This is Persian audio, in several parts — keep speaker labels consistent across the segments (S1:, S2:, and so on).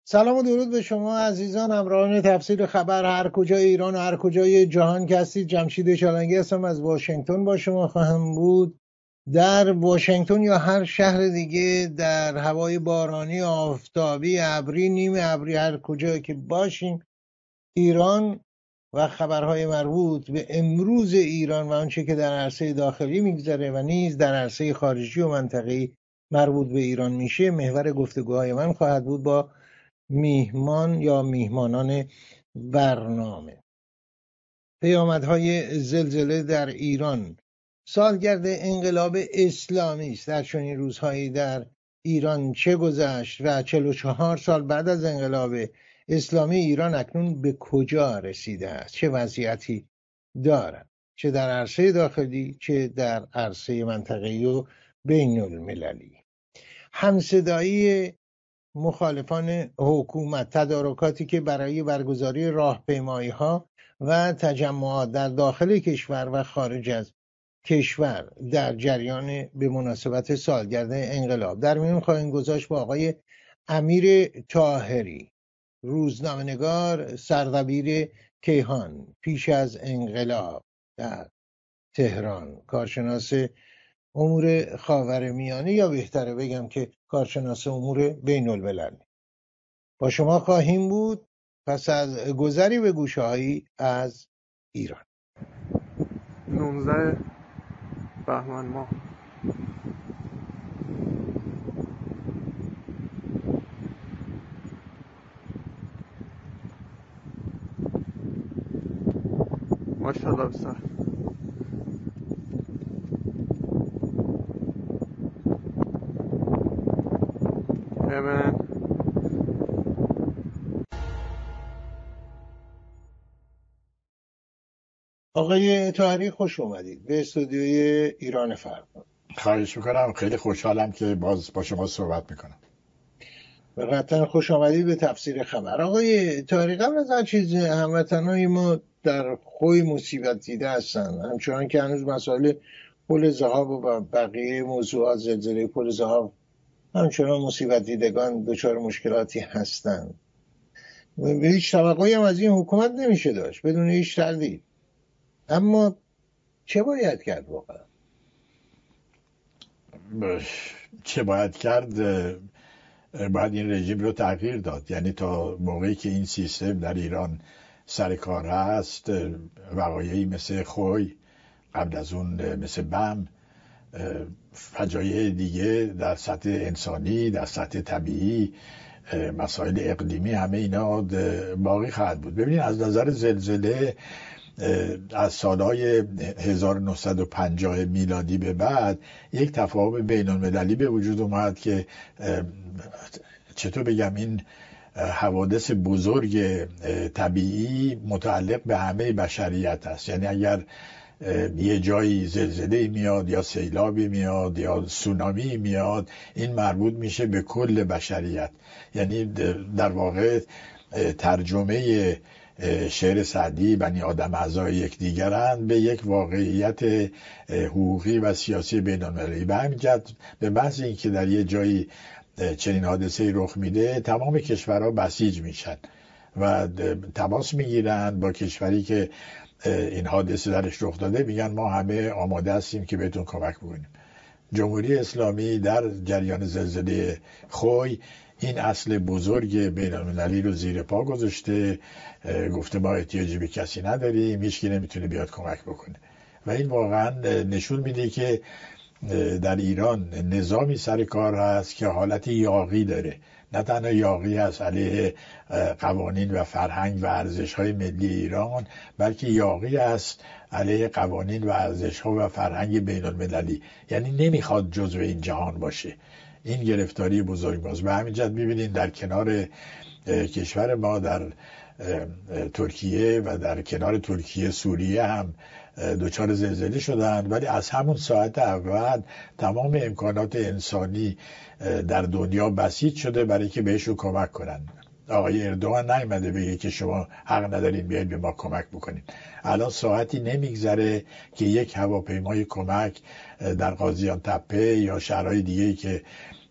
S1: سلام و درود به شما عزیزان همراهان تفسیر خبر هر کجای ایران و هر کجای جهان که هستید. جمشید چالنگی هستم از واشنگتن، با شما خواهم بود. در واشنگتن یا هر شهر دیگه در هوای بارانی، آفتابی، ابری، نیم ابری، هر کجایی که باشیم، ایران و خبرهای مربوط به امروز ایران و آنچه که در عرصه داخلی میگذره و نیز در عرصه خارجی و منطقه‌ای مربوط به ایران میشه محور گفتگوهای من خواهد بود با میهمان یا میهمانان برنامه. پیامدهای زلزله در ایران. سالگرد انقلاب اسلامی است. در چنین روزهایی در ایران چه گذشت و 44 سال بعد از انقلاب اسلامی ایران اکنون به کجا رسیده است؟ چه وضعیتی دارد؟ چه در عرصه داخلی چه در عرصه منطقه‌ای و بین المللی. همصدایی مخالفان حکومت، تدارکاتی که برای برگزاری راهپیمایی‌ها و تجمعات در داخل کشور و خارج از کشور در جریان به مناسبت سالگرد انقلاب. در میون خواهیم گذاشت با آقای امیر طاهری، روزنامه‌نگار، سردبیر کیهان پیش از انقلاب در تهران، کارشناس امور خاورمیانه، یا بهتره بگم که کارشناس امور بین الملل. با شما خواهیم بود پس از گذری به گوشه‌هایی از ایران.
S2: 19 بهمن ماه ماشاءالله بسر امن.
S1: آقای طاهری خوش اومدید به استودیوی ایران فردا.
S3: خواهش میکنم، خیلی خوشحالم که باز با شما صحبت میکنم.
S1: قطعا خوش آمدید به تفسیر خبر. آقای طاهری، قبل از هر چیز هموطنهای ما در خوی مصیبت دیده هستن، همچنان که هنوز مسائل پل ذهاب و بقیه موضوعات، زلزله پل ذهاب، همچنان مصیبت دیدگان دچار مشکلاتی هستند. به هیچ توقعی هم از این حکومت نمیشه داشت بدون هیچ تردید. اما چه باید کرد واقعا؟
S3: چه باید کرد؟ باید این رژیم رو تغییر داد. یعنی تا موقعی که این سیستم در ایران سر کار هست، وقایعی مثل خوی، قبل از اون مثل بم، فجایع دیگه در سطح انسانی، در سطح طبیعی، مسائل اقلیمی، همه اینا باقی خواهد بود. ببینید از نظر زلزله از سالهای 1950 میلادی به بعد یک تفاهم بین المللی به وجود اومد که چطور بگم این حوادث بزرگ طبیعی متعلق به همه بشریت است. یعنی اگر یه جایی زلزله میاد یا سیلابی میاد یا سونامی میاد، این مربوط میشه به کل بشریت. یعنی در واقع ترجمه شعر سعدی بنی آدم اعضای یکدیگرند به یک واقعیت حقوقی و سیاسی بین المللی. به همین جهت به محض اینکه در یه جایی چنین حادثه‌ای رخ میده، تمام کشورها بسیج میشن و تماس میگیرن با کشوری که این حادثه درش رخ داده، میگن ما همه آماده هستیم که بهتون کمک بکنیم. جمهوری اسلامی در جریان زلزله خوی این اصل بزرگ بین المللی رو زیر پا گذاشته، گفته ما احتیاجی به کسی نداریم، هیچکی نمیتونه بیاد کمک بکنه. و این واقعا نشون میده که در ایران نظامی سر کار هست که حالت یاغی داره. نه تنها یاغی هست علیه قوانین و فرهنگ و ارزش‌های ملی ایران، بلکه یاغی هست علیه قوانین و ارزش‌ها و فرهنگ بین المللی. یعنی نمیخواد جزو این جهان باشه. این گرفتاری بزرگ باز. به همین جهت می‌بینید در کنار کشور ما، در ترکیه و در کنار ترکیه، سوریه هم دچار زلزله شدن، ولی از همون ساعت اول تمام امکانات انسانی در دنیا بسیج شده برای که بهشون کمک کنن. آقای اردوغان نیامده بگه که شما حق ندارین بیاید به ما کمک بکنین. الان ساعتی نمیگذره که یک هواپیمای کمک در قاضیان تپه یا شهرهای دیگه‌ای که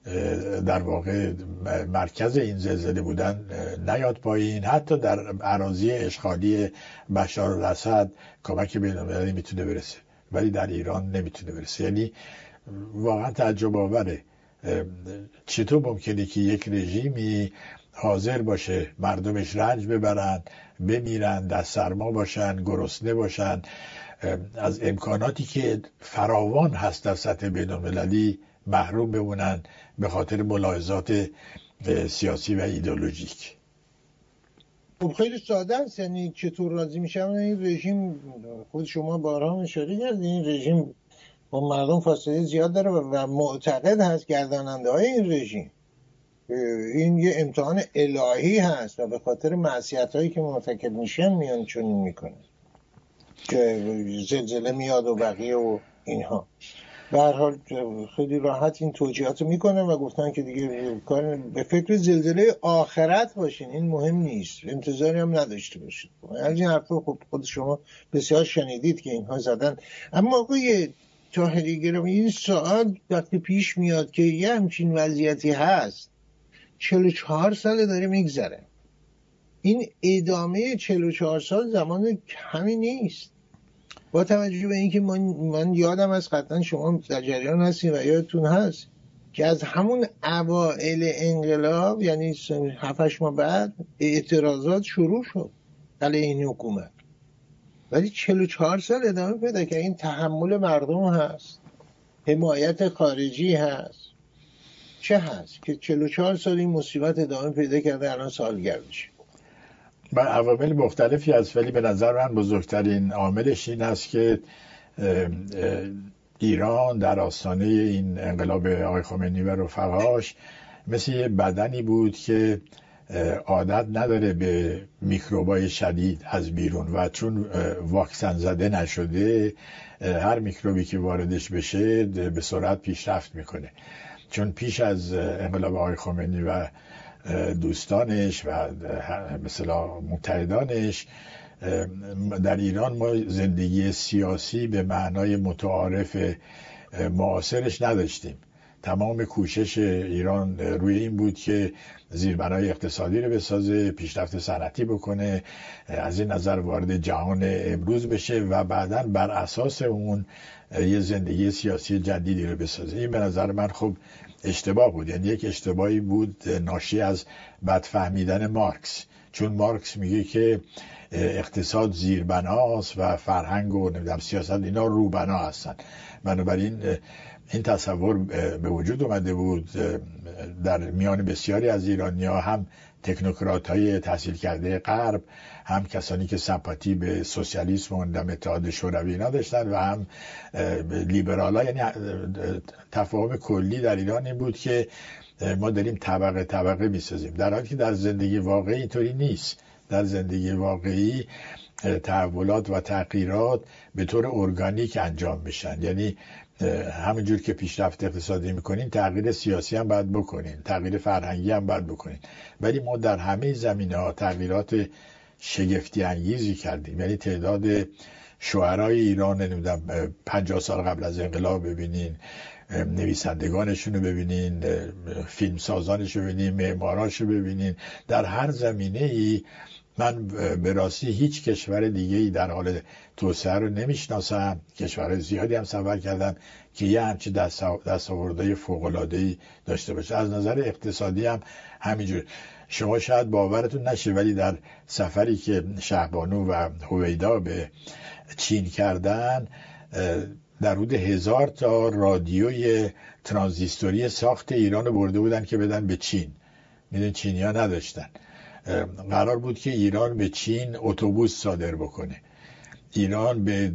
S3: در واقع مرکز این زلزله بودن نیاد پایین. حتی در اراضی اشغالی بشار الاسد کمک بین‌المللی میتونه برسه، ولی در ایران نمیتونه برسه. یعنی واقعا تعجب آوره چطور ممکنه که یک رژیمی حاضر باشه مردمش رنج ببرن، بمیرن، در سرما باشن، گرسنه باشن، از امکاناتی که فراوان هست در سطح بین‌المللی محروم بمونن به خاطر ملاحظات سیاسی و ایدئولوژیک.
S1: خب خیلی ساده است. یعنی چطور راضی میشن این رژیم؟ خود شما بارها اشاره کردید این رژیم با مردم فاصله زیاد داره و معتقد هست گرداننده های این رژیم این یه امتحان الهی هست و به خاطر معصیت هایی که مرتکب میشن میان چنین میکنن که زلزله میاد و بقیه و اینها. به هر حال خیلی راحت این توجیهات رو میکنن و گفتن که دیگه کار به فکر زلزله آخرت باشین، این مهم نیست، انتظاری هم نداشته باشید. از این حرفا خب خود شما بسیار شنیدید که اینها زدن. اما آقای طاهری گرامی این سوال وقتی پیش میاد که یه همچین وضعیتی هست 44 ساله داره میگذره، این ادامه 44 سال زمان کمی نیست، با توجه به اینکه من یادم از قطعا شما در جریان هستین و یادتون هست که از همون اوائل انقلاب یعنی 7-8 ماه بعد اعتراضات شروع شد علیه این حکومت، ولی 44 سال ادامه پیدا که این تحمل مردم هست، حمایت خارجی هست، چه هست که 44 سال این مصیبت ادامه پیدا کرده الان سالگردش.
S3: من عوامل مختلفی هست ولی به نظر من بزرگترین عاملش این است که ایران در آستانه این انقلاب آقای خمینی و رفقاش مثل یه بدنی بود که عادت نداره به میکروبای شدید از بیرون و چون واکسن زده نشده هر میکروبی که واردش بشه به سرعت پیشرفت میکنه. چون پیش از انقلاب آقای خمینی و دوستانش و مثلا متحدانش در ایران ما زندگی سیاسی به معنای متعارف معاصرش نداشتیم. تمام کوشش ایران روی این بود که زیربنای اقتصادی رو بسازه، پیشرفت صنعتی بکنه، از این نظر وارد جهان امروز بشه و بعداً بر اساس اون یه زندگی سیاسی جدیدی رو بسازه. این به نظر من خب اشتباه بود، یعنی یک اشتباهی بود ناشی از بدفهمیدن مارکس، چون مارکس میگه که اقتصاد زیربناست و فرهنگ و نمیدونم سیاست اینا روبنا هستن. بنابراین این تصور به وجود اومده بود در میان بسیاری از ایرانی‌ها، هم تکنوکرات‌های تحصیل کرده غرب، هم کسانی که سمپاتی به سوسیالیسم و اتحاد شوروی اینا داشتن و هم لیبرال‌ها. یعنی تفاهم کلی در ایران این بود که ما داریم طبقه طبقه می‌سازیم، در حالی که در زندگی واقعی اینطوری نیست. در زندگی واقعی تحولات و تغییرات به طور ارگانیک انجام میشن، یعنی همونجور که پیشرفت اقتصادی میکنین تغییر سیاسی هم باید بکنین، تغییر فرهنگی هم باید بکنین. ولی ما در همه زمینه‌ها تغییرات شگفتی انگیزی کردیم. یعنی تعداد شاعرای ایران نمیدونم 50 سال قبل از انقلاب ببینین، نویسندگانشون رو ببینین، فیلمسازانش رو ببینین، معمارانش رو ببینین، در هر زمینه‌ای من به راستی هیچ کشور دیگه‌ای در حال توسعه رو نمیشناسم. کشورهای زیادی هم سفر کردم که یه همچین دستاوردهای فوق‌العاده‌ای داشته باشه. از نظر اقتصادی هم همینجور. شما شاید باورتون نشه ولی در سفری که شهبانو و هویدا به چین کردن در حدود 1000 تا رادیوی ترانزیستوری ساخت ایران رو برده بودن که بدن به چین. میدونید چینی‌ها نداشتن. قرار بود که ایران به چین اتوبوس صادر بکنه. ایران به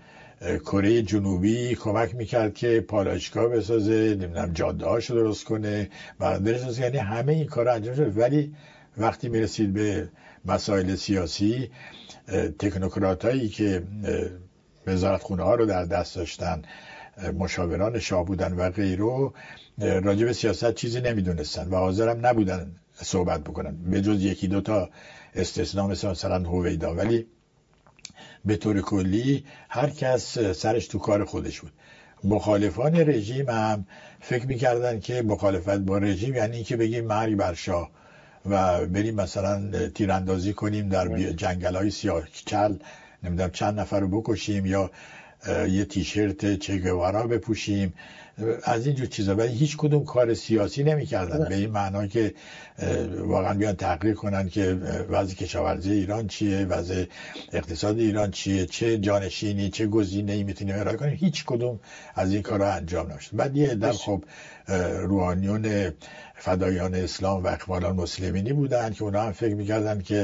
S3: کره جنوبی کمک میکرد که پالایشگاه بسازه، نمیدونم جاده هاشو درست کنه، بردارش. یعنی همه این کارا انجام شد. ولی وقتی میرسید به مسائل سیاسی، تکنوکراتایی که وزارتخونه ها رو در دست داشتن، مشاوران شاه بودن و غیره، راجع به سیاست چیزی نمیدونستن و حاضرم نبودن صحبت بکنن به جز یکی دو تا استثناء مثلا هویدا. ولی به طور کلی هر کس سرش تو کار خودش بود. مخالفان رژیم هم فکر میکردن که مخالفت با رژیم یعنی اینکه بگیم مرگ بر شاه و بریم مثلا تیراندازی کنیم در جنگل‌های سیاه‌چال، نمیدونم چند نفر رو بکشیم یا یه تیشرت چه گوارا بپوشیم، از اینجور چیزا. ولی هیچ کدوم کار سیاسی نمی‌کردن به این معنا که واقعا بیان تحقیق کنن که وضع کشاورزی ایران چیه، وضع اقتصاد ایران چیه، چه جانشینی چه گزینه‌ای میتونیم ارائه کنیم. هیچ کدوم از این کارا انجام نشد. بعد یه عده خب روحانیون فدایان اسلام و اقبالان مسلمینی بودن که اونا هم فکر می‌کردن که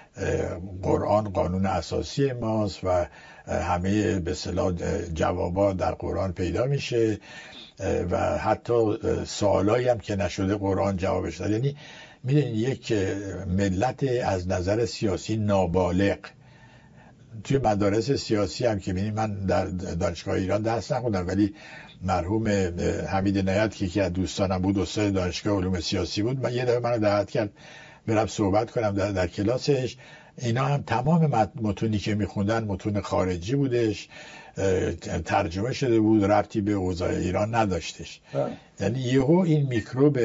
S3: قرآن قانون اساسی ماست و همه به اصطلاح جوابا در قرآن پیدا میشه و حتی سوالایی هم که نشده قرآن جوابش داد. یعنی میدونید یک ملت از نظر سیاسی نابالغ. توی مدارس سیاسی هم که ببینید، من در دانشگاه ایران درس نخوندم ولی مرحوم حمید نعیت که یکی از دوستانم بود، استاد دانشگاه علوم سیاسی بود، من یه دفعه منو دعوت کرد برم صحبت کنم در کلاسش. اینا هم تمام متونی که میخوندن متون خارجی بودش، ترجمه شده بود، ربطی به اوضاع ایران نداشتش. یعنی یهو این میکروب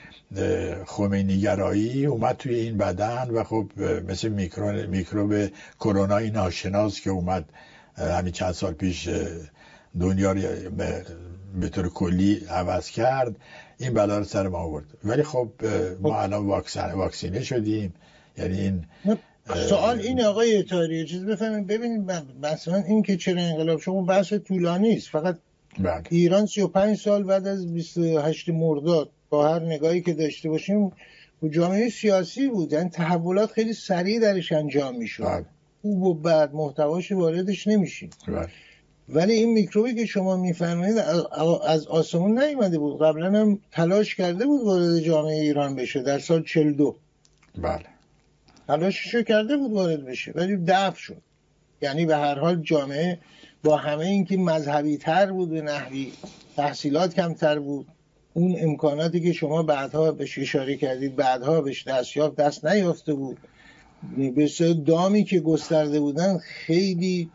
S3: خمینیگرایی اومد توی این بدن و خب مثل میکروب کرونای ناشناس که اومد همین چند سال پیش دنیا رو به طور کلی عوض کرد، این بلا رو سر ما آورد. ولی خب ما الان واکسینه شدیم. یعنی این
S1: سوال این آقای طاهری چیز بفهمید، ببینید مثلا این که چرا انقلاب شما بحث طولانی است، فقط ایران 35 سال بعد از 28 مرداد با هر نگاهی که داشته باشیم جامعه سیاسی بود، یعنی تحولات خیلی سریع درش انجام میشد، خوب و بد محتواش واردش نمیشیم. ولی این میکروبی که شما میفرمایید از آسمون نیومده بود، قبلا هم تلاش کرده بود وارد جامعه ایران بشه در سال 42.
S3: بله
S1: تلاششو کرده بود وارد بشه ولی دفع شد. یعنی به هر حال جامعه با همه اینکه مذهبی تر بود، به نحوی تحصیلات کمتر بود، اون امکاناتی که شما بعدها بهش اشاره کردید بعدها بهش دست نیافته بود. بسیار دامی که گسترده بودن خیلی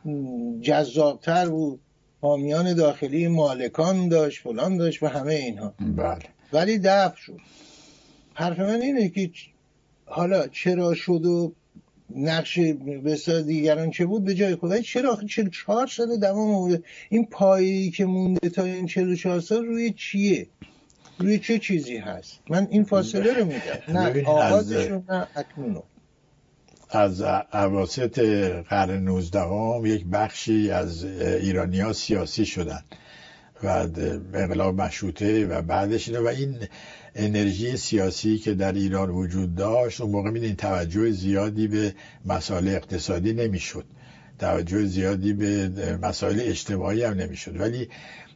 S1: جذابتر بود، حامیان داخلی مالکان داشت فلان داشت و همه اینها.
S3: بله. ولی
S1: دفع شد. حرف من اینه که حالا چرا شد و نقش بسیار دیگران چه بود به جای خدایی، چرا آخه 44 سال دوام آورده؟ این پایه‌ای که مونده تا این 44 سال روی چیه؟ روی چه چیزی هست؟ من این فاصله رو میگم، نه آغازش رو نه اکنونو.
S3: از اواسط قرن 19 یک بخشی از ایرانی‌ها سیاسی شدن و انقلاب مشروطه و بعدش و این انرژی سیاسی که در ایران وجود داشت اون موقع میدین توجه زیادی به مسائل اقتصادی نمیشد، توجه زیادی به مسائل اجتماعی هم نمیشد. ولی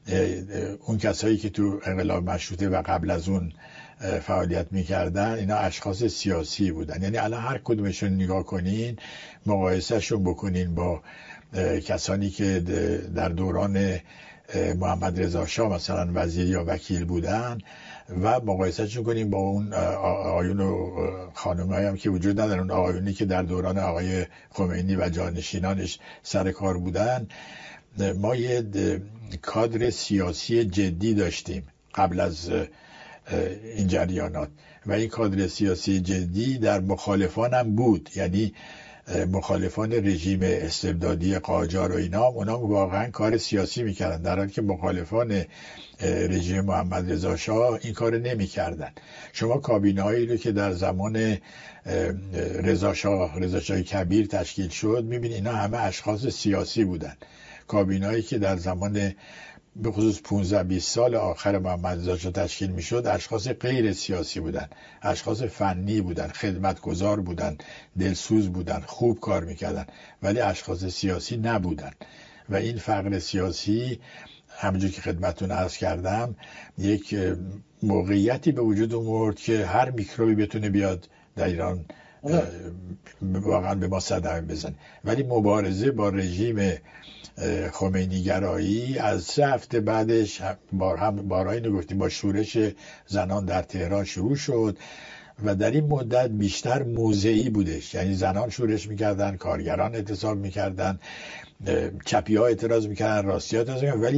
S3: اون کسایی که تو انقلاب مشروطه و قبل از اون فعالیت میکردن اینا اشخاص سیاسی بودن. یعنی الان هر کدومشون نگاه کنین، مقایسهشون بکنین با کسانی که در دوران محمد رضا شاه مثلا وزیر یا وکیل بودن و مقایسهشون کنیم با اون آقایون و خانم‌هایی هم که وجود ندارن، اون آقایونی که در دوران آقای خمینی و جانشینانش سر کار بودن. ما یه کادر سیاسی جدی داشتیم قبل از این جریانات و این کادر سیاسی جدی در مخالفان هم بود، یعنی مخالفان رژیم استبدادی قاجار و اینا اونا واقعا کار سیاسی میکردن، در حالی که مخالفان رژیم محمد رضا شاه این کار نمیکردن. شما کابینه‌هایی رو که در زمان رضا شاه کبیر تشکیل شد میبینید اینا همه اشخاص سیاسی بودن. کابینه‌هایی که در زمان به خصوص 15-20 سال آخر محمد رضا شاه تشکیل میشد اشخاص غیر سیاسی بودن، اشخاص فنی بودن، خدمتگزار بودن، دلسوز بودن، خوب کار میکردن، ولی اشخاص سیاسی نبودن. و این فقر سیاسی همونجور که خدمتتون عرض کردم یک موقعیتی به وجود آورد که هر میکروبی بتونه بیاد در ایران واقعا به ما صدمه بزنه. ولی مبارزه با رژیم خمینیگرایی از 3 هفته بعدش بارها گفتیم با شورش زنان در تهران شروع شد و در این مدت بیشتر موضعی بودش، یعنی زنان شورش میکردن، کارگران اعتصاب میکردن، چپی ها اعتراض میکردن، راستی ها اعتراض میکردن، ولی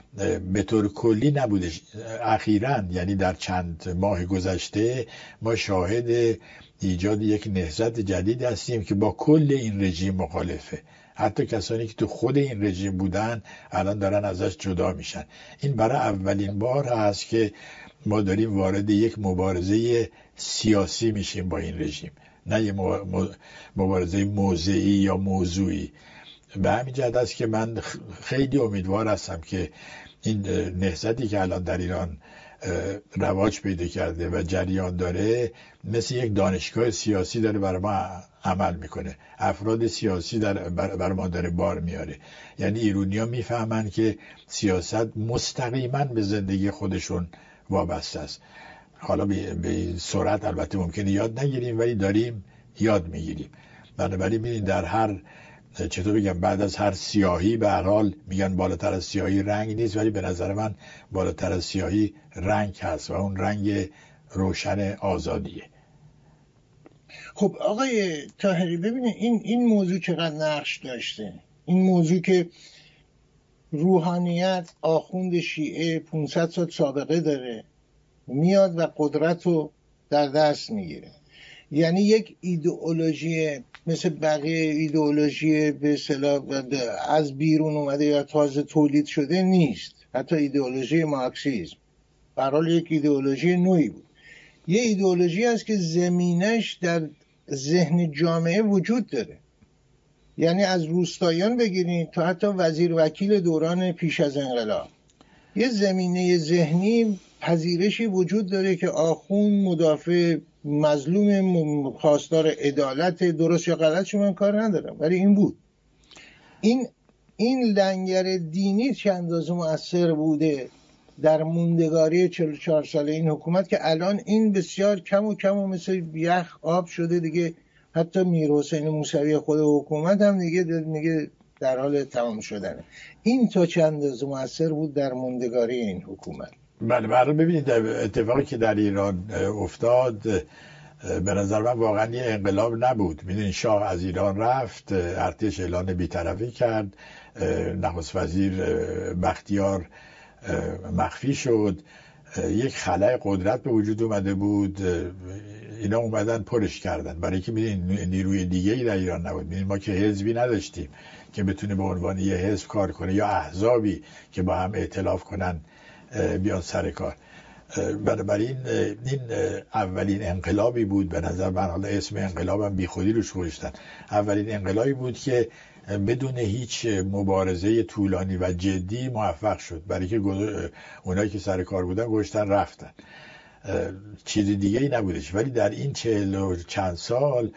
S3: به طور کلی نبودش. اخیراً یعنی در چند ماه گذشته ما شاهد ایجاد یک نهضت جدید هستیم که با کل این رژیم مخالفه. حتی کسانی که تو خود این رژیم بودن الان دارن ازش جدا میشن. این برای اولین بار هست که ما داریم وارد یک مبارزه سیاسی میشیم با این رژیم، نه یه مبارزه موضعی یا موضوعی. به همین جهت است که من خیلی امیدوار هستم که این نهضتی که الان در ایران رواج پیدا کرده و جریان داره مثل یک دانشگاه سیاسی داره برای ما عمل میکنه. افراد سیاسی برای ما داره بار میاره. یعنی ایرانی‌ها میفهمن که سیاست مستقیما به زندگی خودشون وابسته است. حالا به سرعت البته ممکنه یاد نگیریم، ولی داریم یاد میگیریم. بنابراین ببینید در هر چطور بگم بعد از هر سیاهی به هر حال میگن بالاتر از سیاهی رنگ نیست، ولی به نظر من بالاتر از سیاهی رنگ هست و اون رنگ روشن آزادیه.
S1: خب آقای طاهری ببینید این موضوع چقدر نقش داشته. این موضوع که روحانیت آخوند شیعه 500 سال سابقه داره، میاد و قدرت رو در دست میگیره. یعنی یک ایدئولوژی مثل بقیه ایدئولوژی به اصطلاح از بیرون اومده یا تازه تولید شده نیست. حتی ایدئولوژی مارکسیسم به هر حال یک ایدئولوژی نوعی بود. یه ایدئولوژی است که زمینش در ذهن جامعه وجود داره. یعنی از روستاییان بگیرید تا حتی وزیر وکیل دوران پیش از انقلاب، یه زمینه ذهنی پذیرشی وجود داره که آخوند مدافع مظلوم، خواستار عدالت، درست یا غلط من کار ندارم، ولی این بود. این لنگر دینی چه اندازه مؤثر بوده در موندگاری 44 ساله این حکومت که الان این بسیار کم و مثل یخ آب شده دیگه. حتی میرحسین موسوی خود حکومت هم دیگه در حال تمام شدنه. این تا چند اندازه مؤثر بود در موندگاری این حکومت؟
S3: بله ببینید اتفاقی که در ایران افتاد به نظر من واقعا یه انقلاب نبود. میدونید شاه از ایران رفت، ارتش اعلان بی‌طرفی کرد، نخست وزیر بختیار مخفی شد، یک خلأ قدرت به وجود اومده بود. اینا اومدن پرش کردن برای که میدونید نیروی دیگه‌ای در ایران نبود. میدونید ما که حزبی نداشتیم که بتونه به عنوان یه حزب کار کنه یا احزابی که با هم ائتلاف کنن بیان سر کار. بنابراین این اولین انقلابی بود به نظر من. حالا اسم انقلابم بی خودی روش گذاشتن. اولین انقلابی بود که بدون هیچ مبارزه طولانی و جدی موفق شد، برای که اونایی که سر کار بودن گذاشتن رفتن. چیز دیگه ای نبودش. ولی در این 40 و چند سال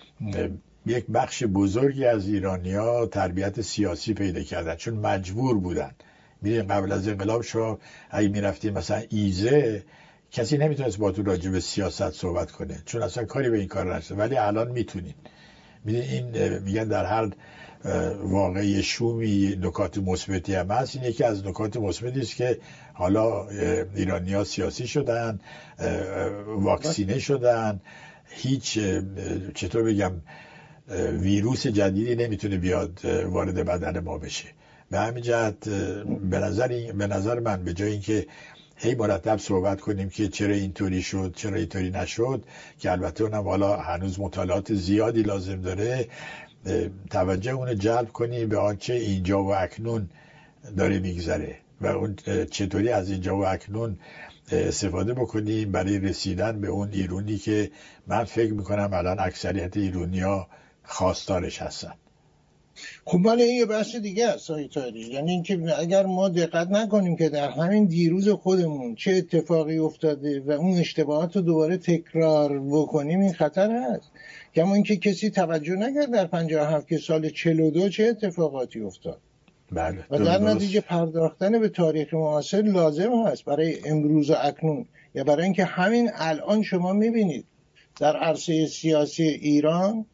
S3: یک بخش بزرگی از ایرانی‌ها تربیت سیاسی پیدا کردن، چون مجبور بودن. میدونید قبل از انقلاب شما اگه میرفتید مثلا ایزه، کسی نمیتونست با تو راجع به سیاست صحبت کنه چون اصلا کاری به این کار نداشته. ولی الان میتونید. میدونید این میگن در هر واقعی شومی نکات مثبتی هم هست. این یکی از نکات مثبتی است که حالا ایرانی‌ها سیاسی شدن، واکسینه شدن، هیچ چطور بگم ویروس جدیدی نمیتونه بیاد وارد بدن ما بشه. به همین جهت به نظر من به جای اینکه هی مرتب صحبت کنیم که چرا اینطوری شد چرا اینطوری نشد، که البته اونم حالا هنوز مطالعات زیادی لازم داره، توجه اونو جلب کنیم به آنچه اینجا و اکنون داره میگذره و اون چطوری از اینجا و اکنون استفاده بکنیم برای رسیدن به اون ایرانی که من فکر میکنم الان اکثریت ایرانی‌ها خواستارش هستن.
S1: خب ولی این یه بحث دیگه است آقای طاهری. یعنی اینکه اگر ما دقت نکنیم که در همین دیروز خودمون چه اتفاقی افتاده و اون اشتباهات رو دوباره تکرار بکنیم، این خطر هست. کما اینکه کسی توجه نکرد در 57 که سال 42 چه اتفاقاتی افتاد.
S3: بله.
S1: و در نتیجه پرداختن به تاریخ معاصر لازم هست برای امروز و اکنون. یا برای اینکه همین الان شما میبینید در عرصه سیاسی ایران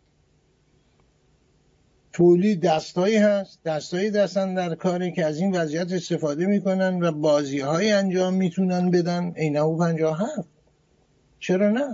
S1: تولید دستایی هست، دستایی دستن در کاری که از این وضعیت استفاده میکنن و بازی‌های انجام میتونن بدن. اینهو 57 چرا نه؟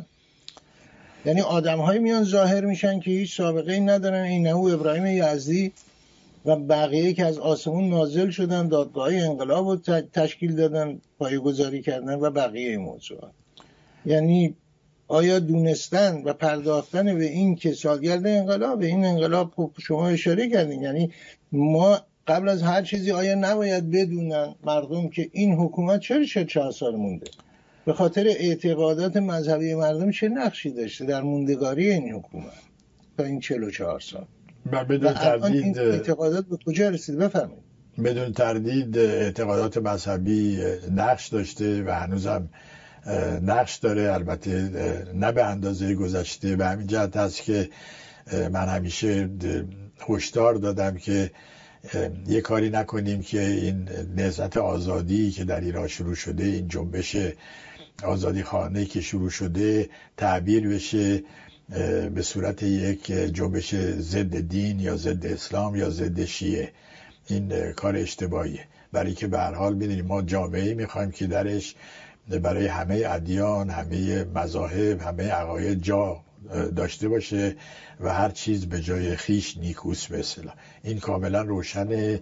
S1: یعنی آدم‌های میان ظاهر میشن که هیچ سابقه ای ندارن. اینهو ابراهیم یزدی و بقیه که از آسمون نازل شدن دادگاه انقلاب رو تشکیل دادن، پایه‌گذاری کردن و بقیه موضوعات. یعنی آیا دونستن و پرداختن به این که سالگرد انقلاب، این انقلاب خب شما اشاره کردین، یعنی ما قبل از هر چیزی آیا نباید بدونن مردم که این حکومت چرا 44 سال مونده؟ به خاطر اعتقادات مذهبی مردم چه نقشی داشته در موندگاری این حکومت تا این 44 سال؟
S3: بدون تردید
S1: این اعتقادات به کجا رسید؟ بفرمایید.
S3: بدون تردید اعتقادات مذهبی نقش داشته و هنوزم نقش داره، البته نه به اندازه گذشته. به همین جهت هست که من همیشه هشدار دادم که یه کاری نکنیم که این نهضت آزادی که در ایران شروع شده، این جنبش آزادی خانه که شروع شده، تعبیر بشه به صورت یک جنبش ضد دین یا ضد اسلام یا ضد شیعه. این کار اشتباهیه، برای که به هر حال ببینید ما جامعه‌ای می‌خوایم که درش برای همه ادیان، همه مذاهب، همه عقاید جا داشته باشه و هر چیز به جای خیش نیکوست به اصطلاح. این کاملا روشنه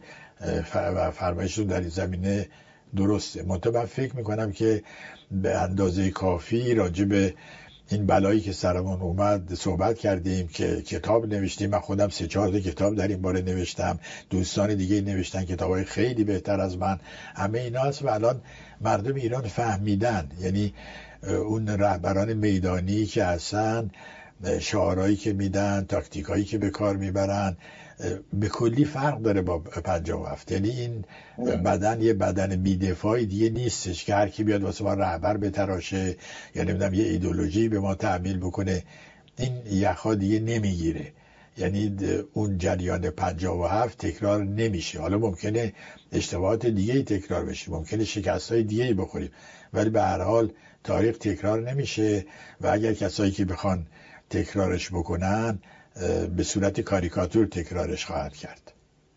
S3: و فرمایشتون در این زمینه درسته. من فکر میکنم که به اندازه کافی راجع به این بلایی که سرمون اومد صحبت کردیم، که کتاب نوشتیم. من خودم 3-4 کتاب در این باره نوشتم، دوستان دیگه نوشتن کتابای خیلی بهتر از من. همه اینا هست و الان مردم ایران فهمیدن، یعنی اون رهبران میدانی که هستن، شعارهایی که میدن، تاکتیکایی که به کار میبرن، به کلی فرق داره با 57. یعنی این بدن یه بدن بی‌دفاعی دیگه نیستش که هر کی بیاد واسه ما رهبر بتراشه یا نمیدونم یه ایدئولوژی به ما تحمیل بکنه. این یخا دیگه نمیگیره، یعنی اون جریان 57 تکرار نمیشه. حالا ممکنه اشتباهات دیگه تکرار بشه، ممکنه شکست‌های دیگه بخوریم، ولی به هر حال تاریخ تکرار نمیشه و اگر کسایی که بخوان تکرارش بکنن به صورت کاریکاتور تکرارش خواهد کرد.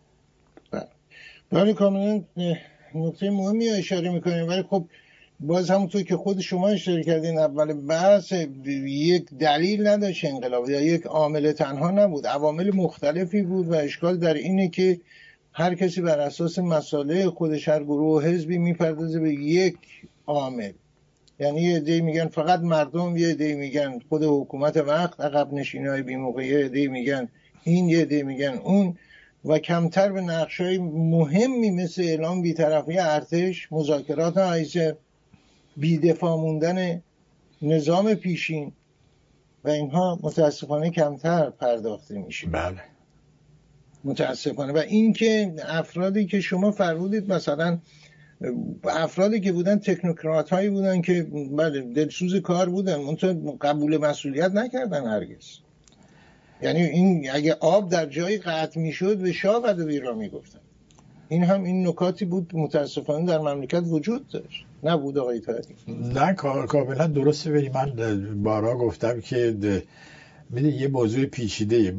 S1: بله کاملا نکته مهمی اشاره میکنیم، ولی خب باز همونطور که خود شما اشاره کردین اول بحث، یک دلیل نداشت انقلاب یا یک عامل تنها نبود، عوامل مختلفی بود و اشکال در اینه که هر کسی بر اساس مسائل خودش، هر گروه و حزبی میپردازه به یک عامل. یعنی یه عده‌ای میگن فقط مردم، یه عده‌ای میگن خود حکومت وقت، عقب نشینی‌های بی‌موقع، یه عده‌ای میگن این، یه عده‌ای میگن اون، و کمتر به نقش‌های مهمی مثل اعلام بی‌طرفی ارتش، مذاکرات عایشه، بی‌دفاع موندن نظام پیشین و اینها متاسفانه کمتر پرداخته میشه.
S3: بله
S1: متاسفانه. و این که افرادی که شما فرمودید، مثلا افرادی که بودن تکنوکرات هایی بودن که بله دلسوز کار بودن، منتها قبول مسئولیت نکردن هرگز. یعنی این اگه آب در جایی قطع میشد به شاه قد و بیرا میگفتن. این نکاتی بود متاسفانه در مملکت وجود داشت. نبود آقای طاهری؟
S3: نه کاملا درسته. ولی من بارها گفتم که میدونی یه موضوع پیچیده،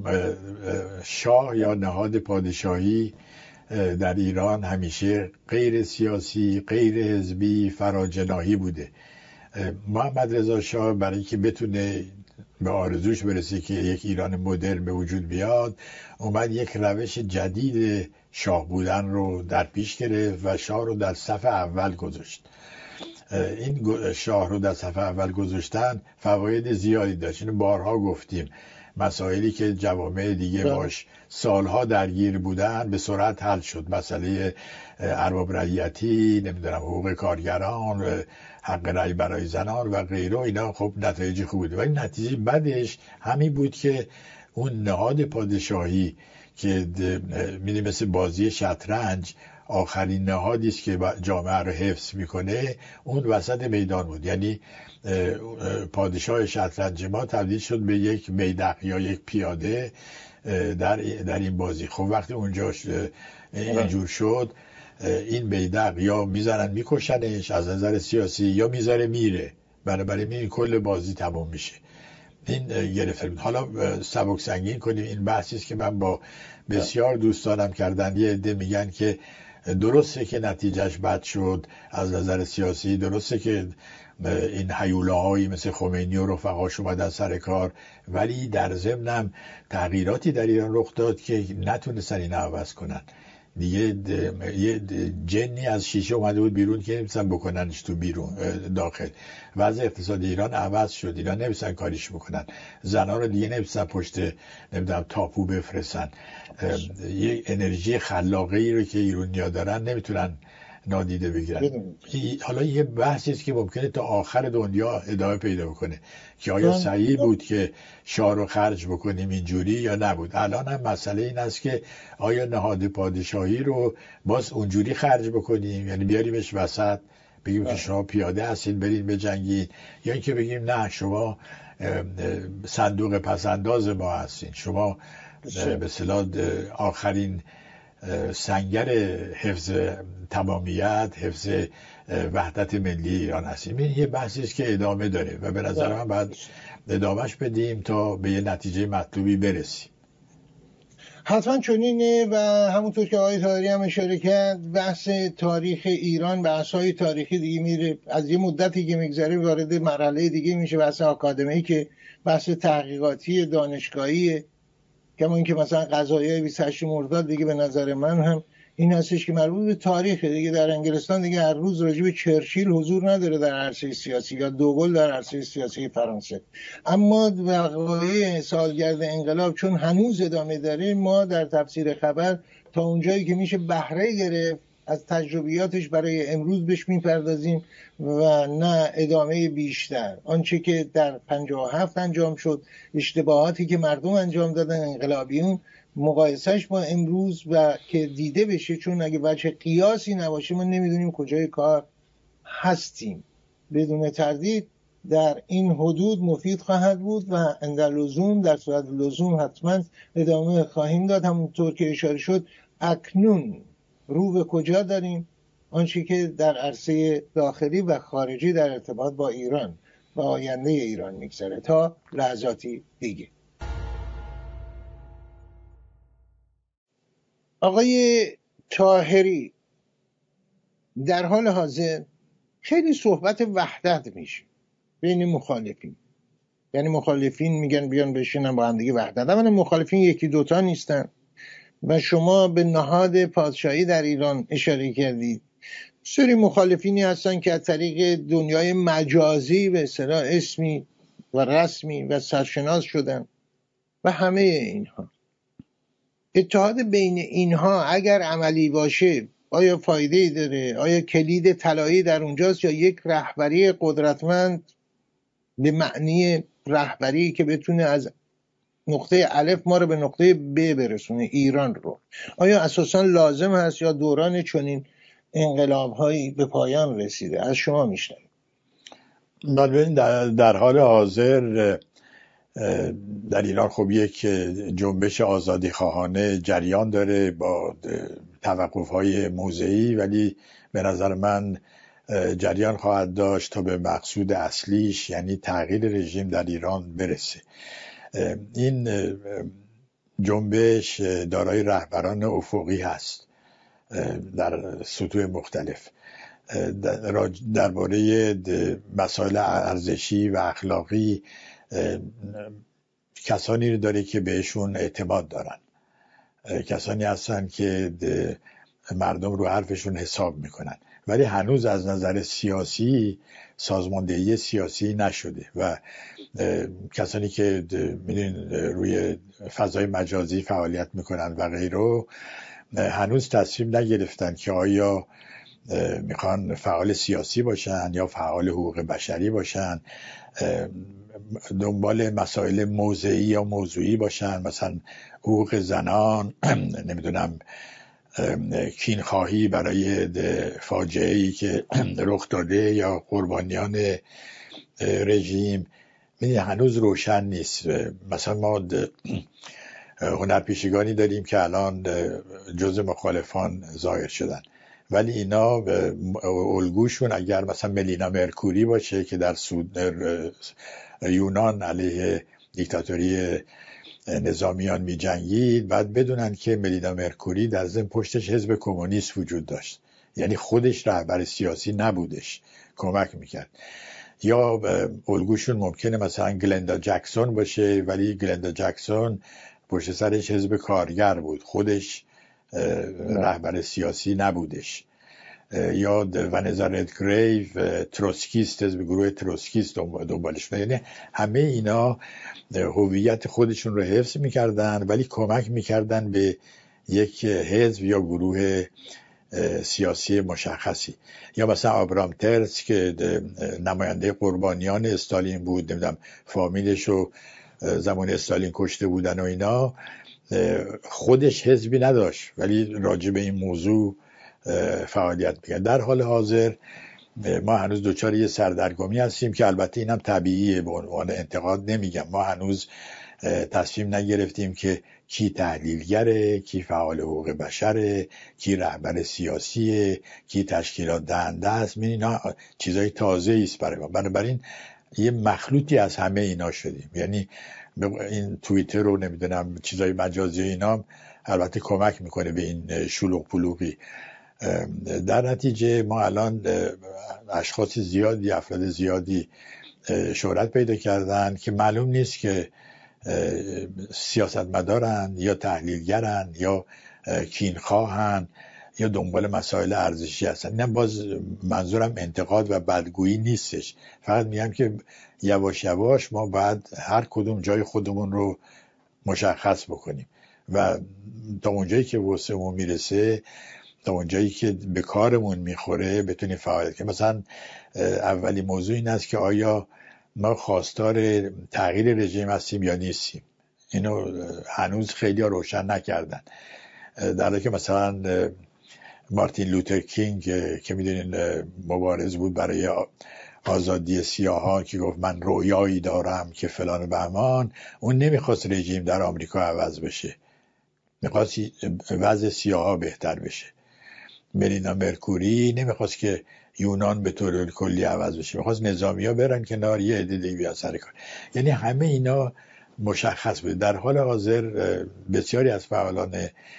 S3: شاه یا نهاد پادشاهی در ایران همیشه غیر سیاسی، غیر حزبی، فراجناحی بوده. محمد رضا شاه برای که بتونه به آرزوش برسه که یک ایران مدرن به وجود بیاد، اومد یک روش جدید شاه بودن رو در پیش گرفت و شاه رو در صف اول گذاشت. این شاه رو در صف اول گذاشتن فواید زیادی داشت. اینو بارها گفتیم. مسائلی که جوامع دیگه باش سالها درگیر بودن به سرعت حل شد. مسئله ارباب رعیتی، نمیدونم حقوق کارگران، حق رأی برای زنان و غیره، اینا خب نتایج خوب بود. ولی نتیجه بعدش همین بود که اون نهاد پادشاهی که میدونی مثل بازی شطرنج آخرین نهادی است که جامعه رو حفظ میکنه، اون وسط میدان بود. یعنی پادشاه شطرنج ما تبدیل شد به یک میدق یا یک پیاده در این بازی. خب وقتی اونجا اینجور شد، این میدق یا میزنن میکشنش از نظر سیاسی یا میذاره میره، بنابراین این کل بازی تموم میشه. این گرفته بود. حالا سبک سنگین کنیم، این بحثی است که من با بسیار دوستانم کردن. یه عده میگن که درسته که نتیجهش بد شد از نظر سیاسی، درسته که این هیولاهایی مثل خمینی و رفقاش اومدن سر کار، ولی در ضمنم تغییراتی در ایران رخ داد که نتونستن این عوض کنن. دیگه یه جنی از شیشه اومده بود بیرون که نمیستن بکننش تو بیرون داخل. وضع اقتصاد ایران عوض شد، ایران نمیستن کاریش بکنن، زنها رو دیگه نمیستن پشت نمیدونم تاپو بفرستن. یه انرژی خلاقی رو که ایرانی‌ها دارن نمیتونن نادیده بگیرن. حالا یه بحثی است که ممکنه تا آخر دنیا ادامه پیدا بکنه که آیا صحیح بود که شاه رو خرج بکنیم اینجوری یا نبود. الان هم مسئله این است که آیا نهاد پادشاهی رو باز اونجوری خرج بکنیم، یعنی بیاریمش وسط بگیم که شما پیاده هستین برین بجنگین، یا اینکه بگیم نه شما صندوق پسنداز ما هستین، شما به اصطلاح آخرین سنگر حفظ تمامیت، حفظ وحدت ملی ایران هستیم. این یه بحثی است که ادامه داره و به نظر من باید ادامهش بدیم تا به یه نتیجه مطلوبی برسیم.
S1: حتما چنینه و همونطور که آقای طاهری هم اشاره کرد، بحث تاریخ ایران بحث‌های تاریخی دیگه میره، از یه مدتی که میگذره وارد مرحله دیگه میشه، بحث آکادمیک، بحث تحقیقاتی دانشگاهی، کما اینکه مثلا قضایای 28 مرداد دیگه به نظر من هم این هستش که مربوط به تاریخه دیگه. در انگلستان دیگه هر روز راجع به چرچیل حضور نداره در عرصه سیاسی یا دوگل در عرصه سیاسی فرانسه. اما وقایع سالگرد انقلاب چون هنوز ادامه داره، ما در تفسیر خبر تا اونجایی که میشه بهره گرفت از تجربیاتش برای امروز بهش میپردازیم و نه ادامه بیشتر. آنچه که در 57 انجام شد، اشتباهاتی که مردم انجام دادن انقلابیون، مقایسهش با امروز و که دیده بشه، چون اگه وجه قیاسی نباشه ما نمیدونیم کجای کار هستیم. بدون تردید در این حدود مفید خواهد بود و اندر لزوم، در صورت لزوم حتما ادامه خواهیم داد. همونطور که اشاره شد اکنون رو به کجا داریم، آنچه که در عرصه داخلی و خارجی در ارتباط با ایران و آینده ایران میگذره تا لحظاتی دیگه. آقای طاهری، در حال حاضر خیلی صحبت وحدت میشه بین مخالفین، یعنی مخالفین میگن بیان بشینن با هم دیگه وحدت. اما مخالفین یکی دوتا نیستن و شما به نهاد پادشاهی در ایران اشاره کردید. سری مخالفینی هستن که از طریق دنیای مجازی به اصطلاح اسمی و رسمی و سرشناس شدن و همه اینها. اتحاد بین اینها اگر عملی باشه آیا فایده‌ای داره؟ آیا کلید طلایی در اونجاست یا یک رهبری قدرتمند به معنی رهبری که بتونه از نقطه الف ما رو به نقطه ب برسونه، ایران رو؟ آیا اساساً لازم هست یا دوران چنین انقلاب‌هایی به پایان رسیده؟ از شما میشنویم.
S3: ببینید در حال حاضر در ایران خب یک جنبش آزادی خواهانه جریان داره با توقف‌های موضعی، ولی به نظر من جریان خواهد داشت تا به مقصود اصلیش، یعنی تغییر رژیم در ایران برسه. این جنبش دارای رهبران افقی هست در سطوح مختلف. درباره مسائل ارزشی و اخلاقی کسانی رو داره که بهشون اعتماد دارن، کسانی هستن که مردم رو حرفشون حساب میکنن، ولی هنوز از نظر سیاسی سازماندهی سیاسی نشده و کسانی که میدونین روی فضای مجازی فعالیت میکنن و غیره هنوز تصمیم نگرفتن که آیا میخوان فعال سیاسی باشن یا فعال حقوق بشری باشن، دنبال مسائل موضعی یا موضوعی باشن، مثلا حقوق زنان، نمیدونم کینخواهی برای فاجعه‌ای که رخ داده یا قربانیان رژیم. هنوز روشن نیست. مثلا ما هنرپیشگانی داریم که الان جزء مخالفان ظاهر شدن، ولی اینا الگوشون اگر مثلا ملینا مرکوری باشه که در یونان علیه دیکتاتوری نظامیان می جنگید باید بدونن که ملینا مرکوری در ضمن پشتش حزب کمونیست وجود داشت، یعنی خودش رهبر سیاسی نبودش، کمک میکرد. یا الگوشون ممکنه مثلا گلندا جکسون باشه، ولی گلندا جکسون پشت سرش حزب کارگر بود، خودش رهبر سیاسی نبودش. یا ونزا ردگریو تروسکیست، حزب گروه تروسکیست دنبالش. یعنی همه اینا هویت خودشون رو حفظ میکردن ولی کمک میکردن به یک حزب یا گروه سیاسی مشخصی. یا مثلا آبرام ترس که نماینده قربانیان استالین بود، نمیدونم فامیلش رو زمان استالین کشته بودن و اینا، خودش حزبی نداشت ولی راجع به این موضوع فعالیت میکرد. در حال حاضر ما هنوز دوچار یه سردرگمی هستیم که البته اینم طبیعیه، به عنوان انتقاد نمیگم. ما هنوز تصمیم نگرفتیم که کی تحلیلگره، کی فعال حقوق بشره، کی رهبر سیاسیه، کی تشکیلات دهنده است. اینا چیزای تازه است برای ما، بنابراین یه مخلوطی از همه اینا شدیم. یعنی این توییتر رو نمیدونم چیزای مجازی اینا البته کمک میکنه به این شلوغ پلوغی. در نتیجه ما الان اشخاص زیادی، افراد زیادی شهرت پیدا کردن که معلوم نیست که سیاستمدارن یا تحلیلگرن یا کینخواهن یا دنبال مسائل ارزشی هستن. نه، باز منظورم انتقاد و بدگویی نیستش، فقط میگم که یواش یواش ما باید هر کدوم جای خودمون رو مشخص بکنیم و تا اونجایی که وسعمون میرسه، تا اونجایی که به کارمون میخوره بتونیم فعالیت کنیم. مثلا اولی موضوع این است که آیا ما خواستار تغییر رژیم هستیم یا نیستیم. اینو هنوز خیلی ها روشن نکردن، در حالی که مثلا مارتین لوتر کینگ که میدونین مبارز بود برای آزادی سیاهان که گفت من رویایی دارم که فلان و بهمان، اون نمیخواست رژیم در آمریکا عوض بشه، میخواست وضع سیاها بهتر بشه. ملینا مرکوری نمیخواست که یونان به طور کلی عوض بشه، میخواست نظامیا برن کنار، یه عده دیگه بیان سر کار. یعنی همه اینا مشخص بود. در حال حاضر بسیاری از فعالان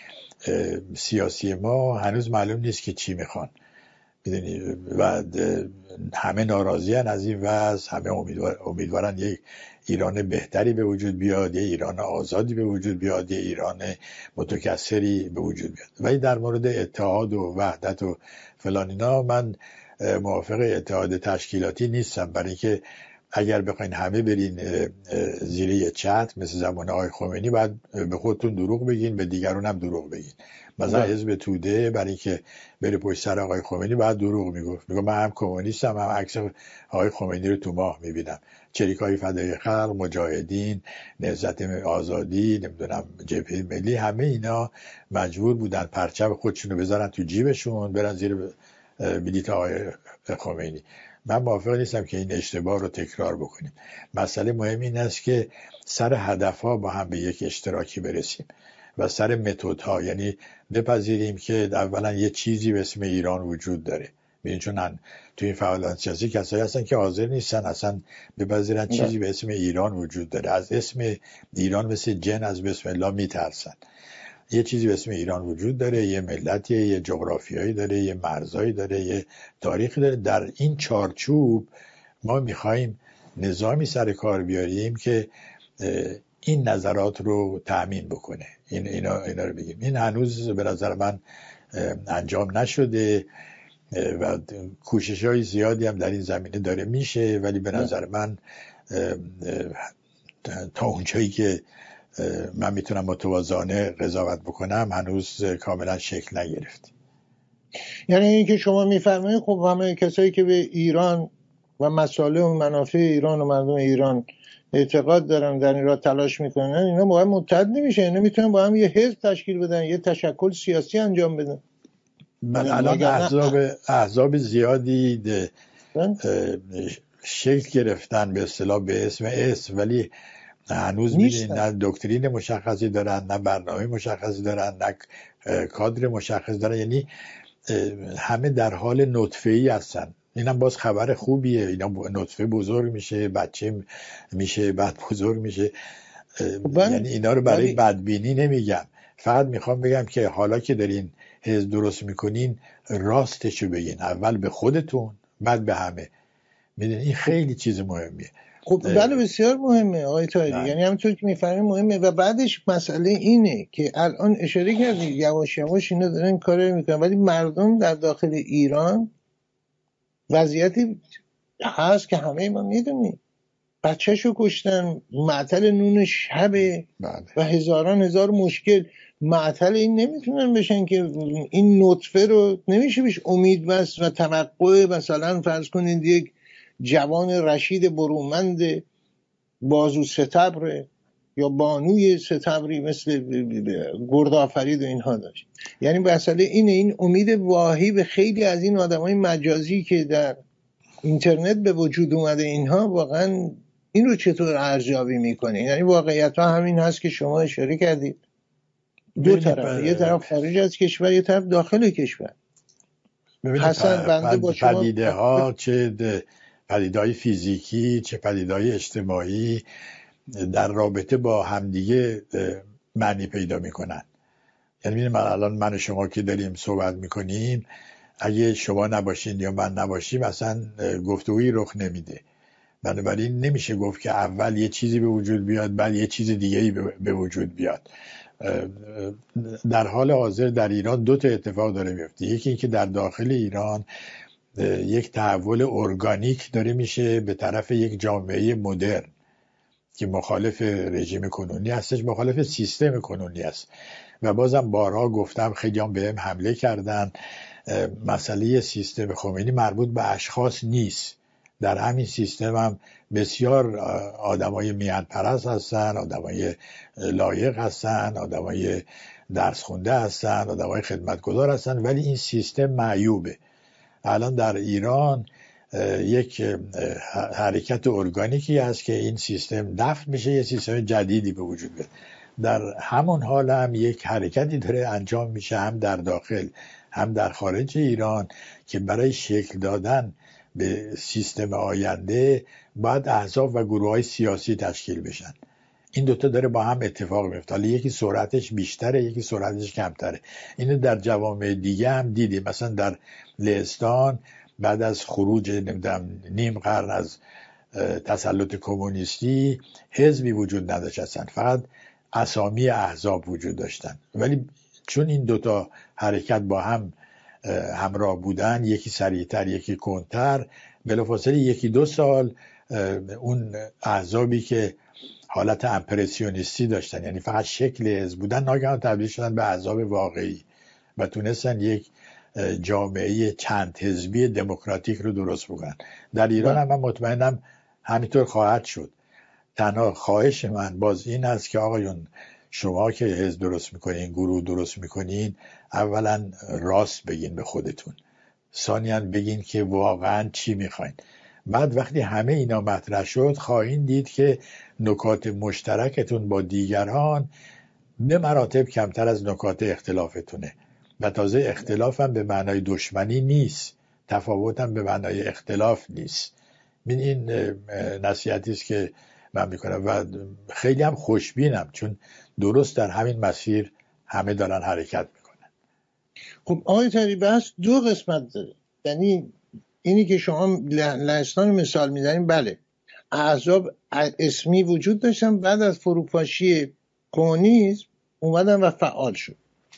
S3: سیاسی ما هنوز معلوم نیست که چی میخوان، میدونی، و همه ناراضیان از این وضع، همه امیدوارن یک ایران بهتری به وجود بیاد، یه ایران آزادی به وجود بیاد، یه ایران متکثری به وجود بیاد. ولی در مورد اتحاد و وحدت و فلان اینا من موافق اتحاد تشکیلاتی نیستم، برای اینکه اگر بخواین همه برین زیر یه چتر مثل زمان آقای خمینی، باید به خودتون دروغ بگین، به دیگرون هم دروغ بگین. مثلا حزب توده برای اینکه بره پشت سر آقای خمینی باید دروغ میگفت، میگه من هم کمونیستم، هم عکس آقای خمینی رو تو ماه میبینم. چریکای فدای خلق، مجاهدین، نهضت آزادی، نمیدونم جبهه ملی، همه اینا مجبور بودن پرچم خودشونو بذارن تو جیبشون برن زیر بلیط آقای خمینی. من موافق نیستم که این اشتباه رو تکرار بکنیم. مسئله مهم این است که سر هدفها با هم به یک اشتراکی برسیم و سر متدها، یعنی بپذیریم که اولا یه چیزی به اسم ایران وجود داره. ببین چون توی این فعالان سیاسی کسایی هستن که حاضر نیستن اصلا بپذیرن چیزی به اسم ایران وجود داره، از اسم ایران مثل جن از بسم الله میترسن. یه چیزی به اسم ایران وجود داره، یه ملتیه، یه جغرافیایی داره، یه مرزایی داره، یه تاریخی داره. در این چارچوب ما میخوایم نظامی سر کار بیاریم که این نظرات رو تأمین بکنه. اینا رو بگیم. این هنوز به نظر من انجام نشده و کوشش‌های زیادی هم در این زمینه داره میشه، ولی به نظر من تا اونجایی که من میتونم متوازانه قضاوت بکنم هنوز کاملا شکل نگرفت.
S1: یعنی این که شما میفرمایید خب همه کسایی که به ایران و مصالح و منافع ایران و مردم ایران اعتقاد دارن در این راه تلاش میکنن، اینا باید متحد نمیشه، اینا میتونن با هم یه حزب تشکیل بدن، یه تشکل سیاسی انجام بدن.
S3: الان احزاب زیادی شکل گرفتن به اصطلاح به اسم، ولی هنوز میدونید نه دکترین مشخصی دارن، نه برنامه مشخصی دارن، نه کادر مشخصی دارن. یعنی همه در حال نطفه‌ای هستن. اینم باز خبر خوبیه. اینا نطفه بزرگ میشه، بچه میشه، بعد بزرگ میشه. یعنی اینا رو برای
S1: ولی
S3: بدبینی نمیگم، فقط میخوام بگم که حالا که دارین حزب درست میکنین راستشو بگین، اول به خودتون بعد به همه. میدونی این خیلی چیز مهمیه.
S1: خب بله بسیار مهمه آقای طاهری، یعنی همونطور که میفهمیم مهمه. و بعدش مسئله اینه که الان اشاره کردید یواش یواش اینا دارن کار میکنن، ولی مردم در داخل ایران وضعیتی هست که همه ما میدونیم. بچهشو کشتن، معطل نون شبه
S3: بله.
S1: و هزار مشکل. معطل این نمیتونن بشن که این نطفه رو نمیشه بهش امید بست و توقع مثلا فرض کنید یک جوان رشید برومند بازو ستبر یا بانوی ستبری مثل گردآفرید و اینها داشت. یعنی مسئله اینه، این امید واهی به خیلی از این آدمای مجازی که در اینترنت به وجود اومده اینها واقعا این رو چطور ارزیابی میکنه؟ یعنی واقعیت ها همین هست که شما اشاره کردید، دو طرف، یه طرف خارج از کشور یه طرف داخل کشور. حسن بنده با شما
S3: پدیده ها، چه پدیدهای فیزیکی چه پدیدهای اجتماعی، در رابطه با همدیگه معنی پیدا میکنن. یعنی من و شما که داریم صحبت میکنیم، اگه شما نباشین یا من نباشیم اصلا گفتگویی رخ نمیده. بنابراین نمیشه گفت که اول یه چیزی به وجود بیاد بعد یه چیز دیگه‌ای به وجود بیاد. در حال حاضر در ایران دو تا اتفاق داره میفته. یکی این که در داخل ایران یک تحول ارگانیک داره میشه به طرف یک جامعه مدرن که مخالف رژیم کنونی هستش، مخالف سیستم کنونی است. و بازم بارها گفتم، خیلی هم بهم حمله کردن، مسئله سیستم خمینی مربوط به اشخاص نیست. در همین سیستم هم بسیار آدمای میهن پرست هستن، آدمای لایق هستن، آدمای درس خونده هستن، آدمای خدمتگزار هستن، ولی این سیستم معیوبه. الان در ایران یک حرکت ارگانیکی هست که این سیستم دفن میشه، یه سیستم جدیدی به وجود بیاد. در همون حال هم یک حرکتی داره انجام میشه، هم در داخل هم در خارج ایران، که برای شکل دادن به سیستم آینده باید احزاب و گروه‌های سیاسی تشکیل بشن. این دوتا داره با هم اتفاق میفته. حالا یکی سرعتش بیشتره، یکی سرعتش کمتره. اینو در جوامع دیگه هم دیدیم. مثلا در لهستان بعد از خروج نیم قرن از تسلط کمونیستی حزبی وجود نداشت اصلا، فقط اسامی احزاب وجود داشتن. ولی چون این دوتا حرکت با هم همراه بودن، یکی سریعتر یکی کندتر، بلافاصله یکی دو سال اون احزابی که حالت امپرسیونیستی داشتن، یعنی فقط شکل حزب بودن، ناگهان تبدیل شدن به احزاب واقعی و تونستن یک جامعه چند حزبی دموکراتیک رو درست بکنن. در ایران هم من مطمئنم همینطور خواهد شد. تنها خواهش من باز این است که آقایون، شما که حزب درست میکنین، گروه درست میکنین، اولا راست بگین به خودتون، ثانیاً بگین که واقعا چی میخواین. بعد وقتی همه اینا مطرح شد، خواهید دید که نکات مشترکتون با دیگران به مراتب کمتر از نکات اختلافتونه. و تازه اختلاف هم به معنای دشمنی نیست، تفاوت هم به معنای اختلاف نیست. این نصیحتی است که من میکنم و خیلی هم خوشبینم، چون درست در همین مسیر همه دارن حرکت میکنن.
S1: خب آقای طاهری، بحث دو قسمت داره. یعنی اینی که شما لهستان مثال میزنید، بله احزاب اسمی وجود داشتن، بعد از فروپاشی کمونیسم اومدن و فعال شد،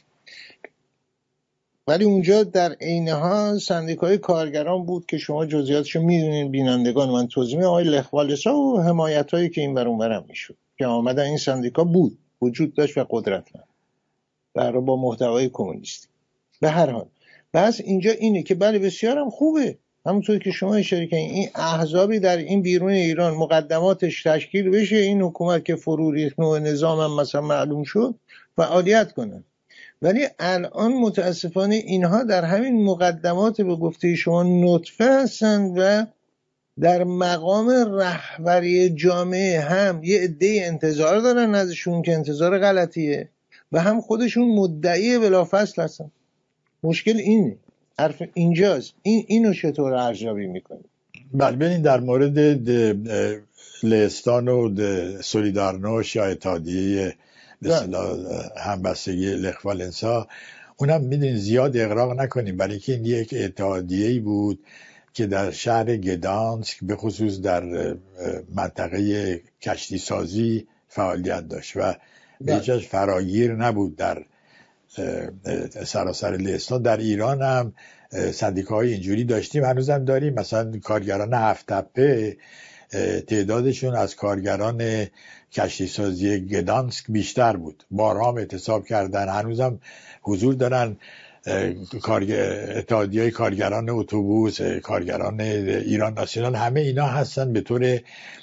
S1: ولی اونجا در عین حال سندیکای کارگران بود که شما جزئیاتشو میدونین، بینندگان من توضیح میدم، آقای لخوالسا و حمایتایی که این ور اون ورم میشد که آمدن این سندیکا بود، وجود داشت و قدرتمند برای با محتوای کمونیستی. به هر حال بس اینجا اینه که بله بسیار هم خوبه، همونطور که شما اشاره کردین، این احزابی در این بیرون ایران مقدماتش تشکیل بشه، این حکومت که فرو ریخت، نوع نظام هم مثلا معلوم شد، فعالیت کنن. ولی الان متاسفانه اینها در همین مقدمات به گفته شما نطفه هستند و در مقام رهبری جامعه هم یه عده انتظار دارن ازشون که انتظار غلطیه و هم خودشون مدعی بلافصل هستن. مشکل اینه، حرف اینجاست. اینو چطور ارزیابی میکنید؟
S3: بله، ببینید در مورد لهستان و سولیدارنوش یا اتحادیه به اصطلاح همبستگی لخ والنسا، اونم میدونید زیاد اغراق نکنیم، برای که این یک اتحادیه‌ای بود که در شهر گدانسک به خصوص در منطقه کشتی سازی فعالیت داشت و به هیچ وجه فراگیر نبود در سراسر لهستان. در ایران هم سندیکاهای اینجوری داشتیم، هنوزم داریم. مثلا کارگران هفت تپه تعدادشون از کارگران کشتی سازی گدانسک بیشتر بود، بارها هم اعتصاب کردن، هنوزم حضور دارن. اتحادیه کارگران اتوبوس، کارگران ایران ناسیونال، همه اینا هستن به طور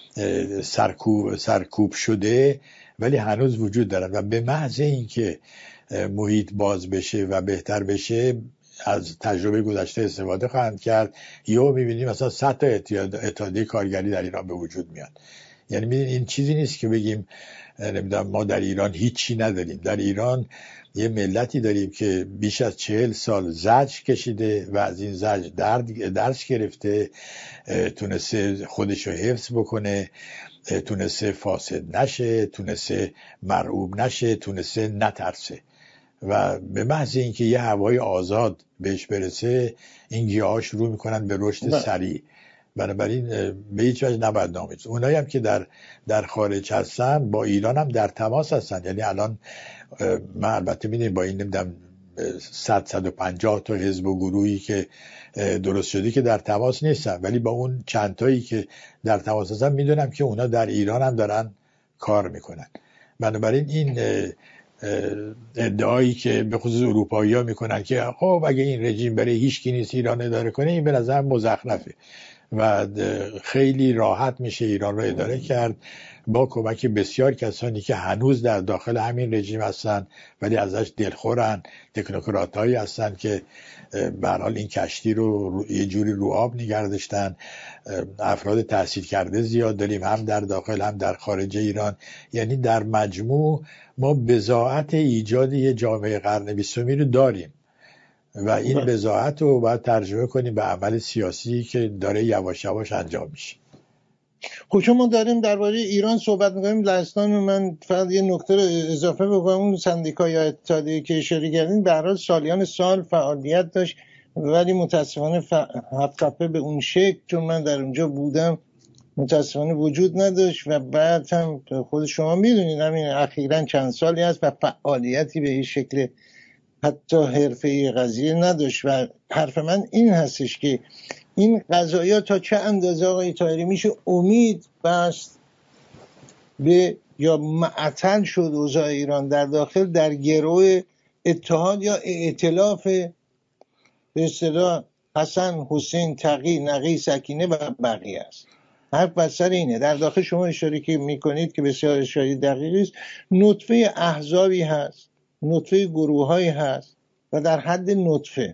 S3: سرکوب شده ولی هنوز وجود دارن و به محض اینکه محیط باز بشه و بهتر بشه از تجربه گذشته استفاده خواهند کرد. یا میبینیم مثلا 100 تا اتحادیه کارگری در ایران به وجود میاد. یعنی میبینیم این چیزی نیست که بگیم نمیدونم ما در ایران هیچی نداریم. در ایران یه ملتی داریم که بیش از 40 سال زجر کشیده و از این زجر درس گرفته، تونسته خودشو حفظ بکنه، تونسته فاسد نشه، تونسته مرعوب نشه، تونسته نترسه و به محض اینکه یه هوای آزاد بهش برسه این گیاها شروع میکنن به رشد سریع. بنابراین به هیچ وجه نباید ناامید. اونایی هم که در خارج هستن با ایران هم در تماس هستن. یعنی الان من البته میدونم با این نمیدونم 150 تا حزب و گروهی که درست شده که در تماس نیستن، ولی با اون چند تایی که در تماس هستن میدونم که اونا در ایران هم دارن کار میکنن. بنابراین این ادعایی که به خصوص اروپایی ها میکنن که خب اگه این رژیم برای هیچ کی نیست ایران اداره کنه، این به نظر مزخرفه و خیلی راحت میشه ایران رو اداره کرد با کمک بسیار کسانی که هنوز در داخل همین رژیم هستن ولی ازش دلخورن، تکنوکراتایی هستن که به هر حال این کشتی رو یه جوری رو آب نگه داشتن. افراد تحصیل کرده زیاد داریم هم در داخل هم در خارج ایران. یعنی در مجموع ما بضاعت ایجاد یه جامعه قرن 20 رو داریم و این بضاعت رو باید ترجمه کنیم به عمل سیاسی که داره یواش یواش انجام میشه.
S1: خب چون ما داریم درباره ایران صحبت میکنیم، لهستان من فقط یه نکته رو اضافه بکنم. اون سندیکا یا اتحادیه که اشاره کردین به هر حال سالیان سال فعالیت داشت ولی متاسفانه هفت تپه به اون شکل، چون من در اونجا بودم، متاسفانه وجود نداشت و بعد هم خود شما میدونید همین اخیراً چند سالی هست و فعالیتی به این شکل حتی حرفه‌ای قضیه نداشت. و حرف من این هستش که این قضایا تا چه اندازه آقای طاهری میشه امید بست به یا معطل شد اوضاع ایران در داخل در گروه اتحاد یا ائتلاف به اصطلاح حسن، حسین، تقی، نقی، سکینه و بقیه است. حرف بر سر اینه. در داخل شما اشاره که میکنید که بسیار اشاره دقیقی است، نطفه احزابی هست، نطفه گروه‌هایی هست و در حد نطفه،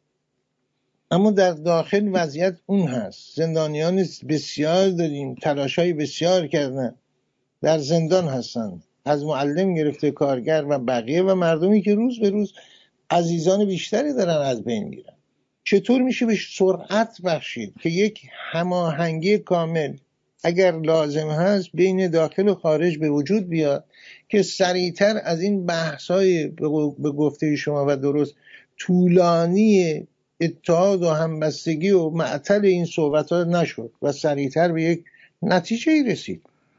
S1: اما در داخل وضعیت اون هست. زندانیان بسیار داریم، تلاش‌های بسیار کردن، در زندان هستن، از معلم گرفته کارگر و بقیه و مردمی که روز به روز عزیزان بیشتری دارن از بین میرن. چطور میشه به سرعت بخشید که یک هماهنگی کامل اگر لازم هست بین داخل و خارج به وجود بیاد که سریعتر از این بحث‌های به گفته شما و درست طولانی اتحاد و همبستگی و معطل این صحبت‌ها نشد و سریعتر به یک نتیجه‌ای رسید؟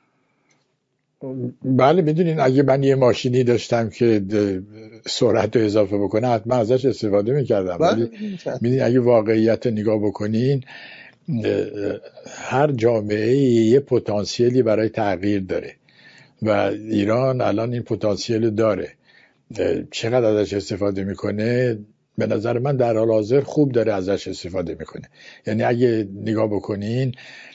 S3: بله میدونین اگه من یه ماشینی داشتم که سرعت رو اضافه بکنه حتما ازش استفاده میکردم. ولی میدونین اگه واقعیت نگاه بکنین هر جامعه یه پتانسیلی برای تغییر داره و ایران الان این پتانسیل داره. چقدر ازش استفاده میکنه به نظر من در حال حاضر خوب داره ازش استفاده میکنه. یعنی اگه نگاه بکنین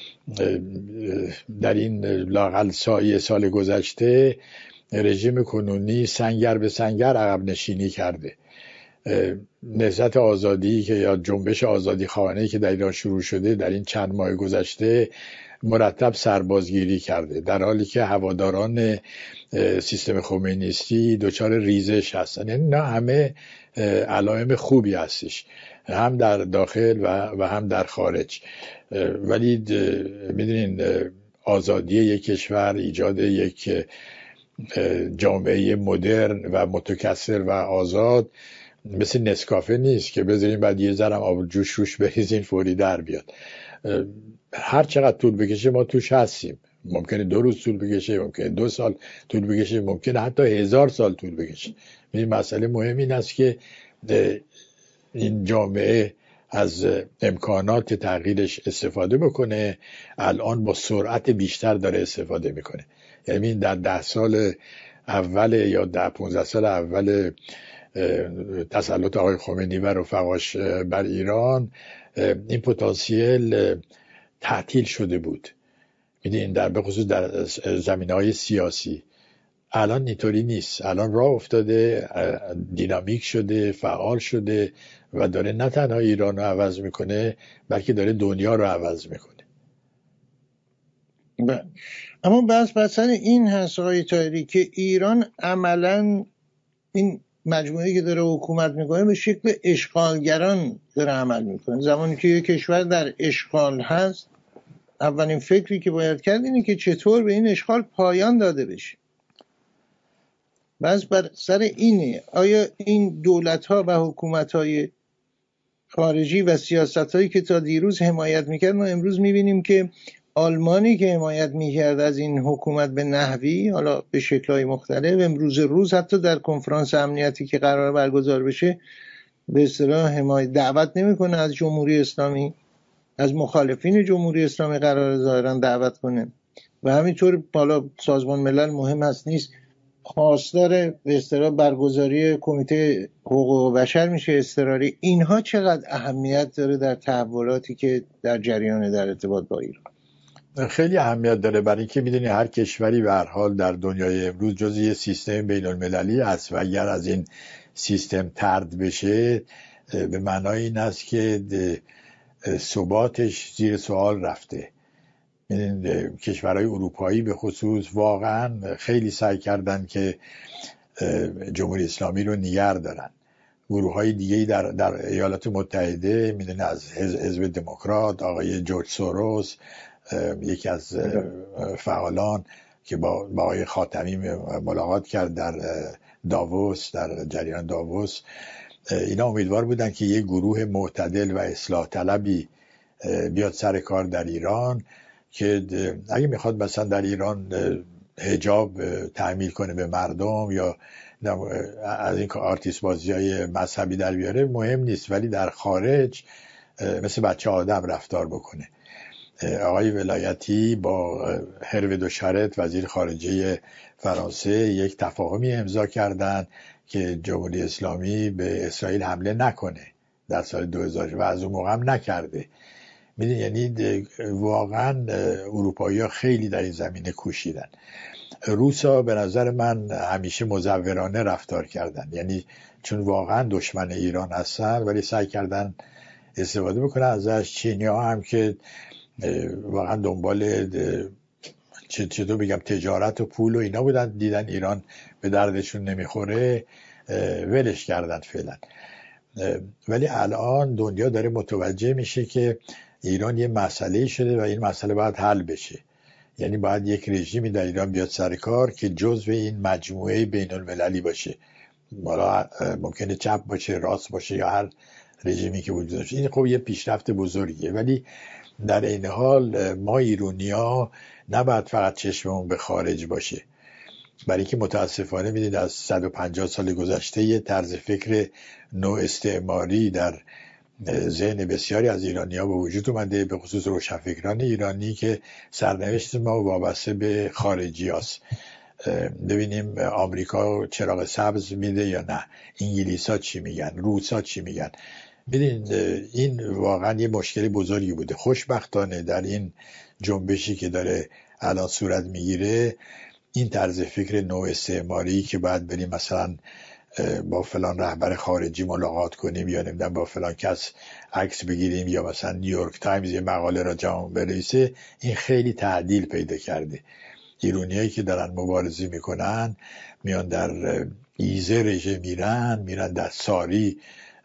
S3: در این لااقل سال گذشته رژیم کنونی سنگر به سنگر عقب نشینی کرده. نهضت آزادی که یا جنبش آزادی خواهانه‌ای که در ایران شروع شده در این چند ماه گذشته مرتب سربازگیری کرده، در حالی که هواداران سیستم خمینیستی دچار ریزش هستن. یعنی نه همه علائم خوبی هستش. هم در داخل و هم در خارج. ولی میدونین آزادی یک کشور، ایجاد یک جامعه مدرن و متکثر و آزاد مثل نسکافه نیست که بذاریم بعد یه ذرم آب جوش روش بریزین فوری در بیاد. هر چقدر طول بکشه ما توش هستیم. ممکنه 2 روز طول بکشه، ممکنه 2 سال طول بکشه، ممکنه حتی 1000 سال طول بکشه. این مسئله مهم این است که این جامعه از امکانات تغییرش استفاده بکنه. الان با سرعت بیشتر داره استفاده میکنه. یعنی در 10 سال اول یا 15 سال اول تسلط آقای خمینی و رفقاش بر ایران این پتانسیل تعطیل شده بود. میدونین به خصوص در زمینه‌های سیاسی. الان اینطوری نیست. الان راه افتاده، دینامیک شده، فعال شده و داره نه تنها ایران رو عوض میکنه بلکه داره دنیا رو عوض میکنه.
S1: اما بس این هست آقای طاهری که ایران عملاً این مجموعه‌ای که داره حکومت میکنه به شکل اشغالگران داره عمل میکنه. زمانی که یک کشور در اشغال هست اولین فکری که باید کرد اینه که چطور به این اشغال پایان داده بشه. بس بر سر اینه آیا این دولت‌ها و حکومت‌های خارجی و سیاست‌هایی که تا دیروز حمایت میکرد، ما امروز میبینیم که آلمانی که حمایت میکرد از این حکومت به نحوی، حالا به شکل‌های مختلف، امروز روز حتی در کنفرانس امنیتی که قرار برگزار بشه به اصطلاح حمایت دعوت نمیکنه از جمهوری اسلامی، از مخالفین جمهوری اسلامی قرار ظاهرا دعوت کنه. و همینطور بالا سازمان ملل مهم هست نیست، خواستار به اصطلاح برگزاری کمیته حقوق بشر میشه اضطراری. اینها چقدر اهمیت داره در تحولاتی که در جریان در ارتباط با ایران؟
S3: خیلی اهمیت داره، برای اینکه میدونی هر کشوری به هر حال در دنیای امروز جزء یه سیستم بین المللی است و اگر از این سیستم طرد بشه به معنای این است که ثباتش زیر سوال رفته. کشورهای اروپایی به خصوص واقعا خیلی سعی کردن که جمهوری اسلامی رو نگه دارن. گروه‌های دیگه‌ای در ایالات متحده میدونی از حزب دموکرات آقای جورج سوروس، یکی از فعالان که با آقای خاتمی ملاقات کرد در داووس، در جریان داووس، اینا امیدوار بودن که یک گروه معتدل و اصلاح طلبی بیاد سر کار در ایران که اگه میخواد مثلا در ایران حجاب تحمیل کنه به مردم یا از این آرتیست بازی های مذهبی در بیاره مهم نیست، ولی در خارج مثل بچه آدم رفتار بکنه. آقای ولایتی با هروی دو شارت وزیر خارجه فرانسه یک تفاهمی امضا کردند که جمهوری اسلامی به اسرائیل حمله نکنه در سال 2000 و از اون موقع هم نکرده. میدونی یعنی واقعا اروپایی‌ها خیلی در این زمینه کوشیدن. روسا به نظر من همیشه مزورانه رفتار کردن، یعنی چون واقعا دشمن ایران هستن ولی سعی کردن استفاده بکنن ازش. چینی‌ها هم که واقعا دنبال چطور بگم تجارت و پول و اینا بودن، دیدن ایران به دردشون نمیخوره ولش کردن فعلا. ولی الان دنیا داره متوجه میشه که ایران یه مسئله شده و این مسئله باید حل بشه. یعنی باید یک رژیمی در ایران بیاد سر کار که جزو این مجموعه بین المللی باشه، بالا ممکنه چپ باشه، راست باشه، یا هر رژیمی که وجود داشته. این خب یه پیشرفت بزرگیه، ولی در این حال ما ایرانی‌ها نباید فقط چشممون به خارج باشه، برای که متاسفانه میدید از 150 سال گذشته یه طرز فکر نو استعماری در ذهن بسیاری از ایرانی‌ها به وجود اومده، به خصوص روشنفکران ایرانی که سرنوشت ما وابسته به خارجی هست. ببینیم آمریکا چراغ سبز میده یا نه، انگلیس‌ها چی میگن، روس‌ها چی میگن. ببین این واقعا یه مشکل بزرگی بوده. خوشبختانه در این جنبشی که داره الان صورت میگیره، این طرز فکر نو استعماری که باید بریم مثلا با فلان رهبر خارجی ملاقات کنیم یا نمیدونم با فلان کس عکس بگیریم یا مثلا نیویورک تایمز یه مقاله را جمع بنویسه، این خیلی تعدیل پیدا کرده. ایرانیایی که دارن مبارزه میکنن میان در ایزه رژه میرن در ساری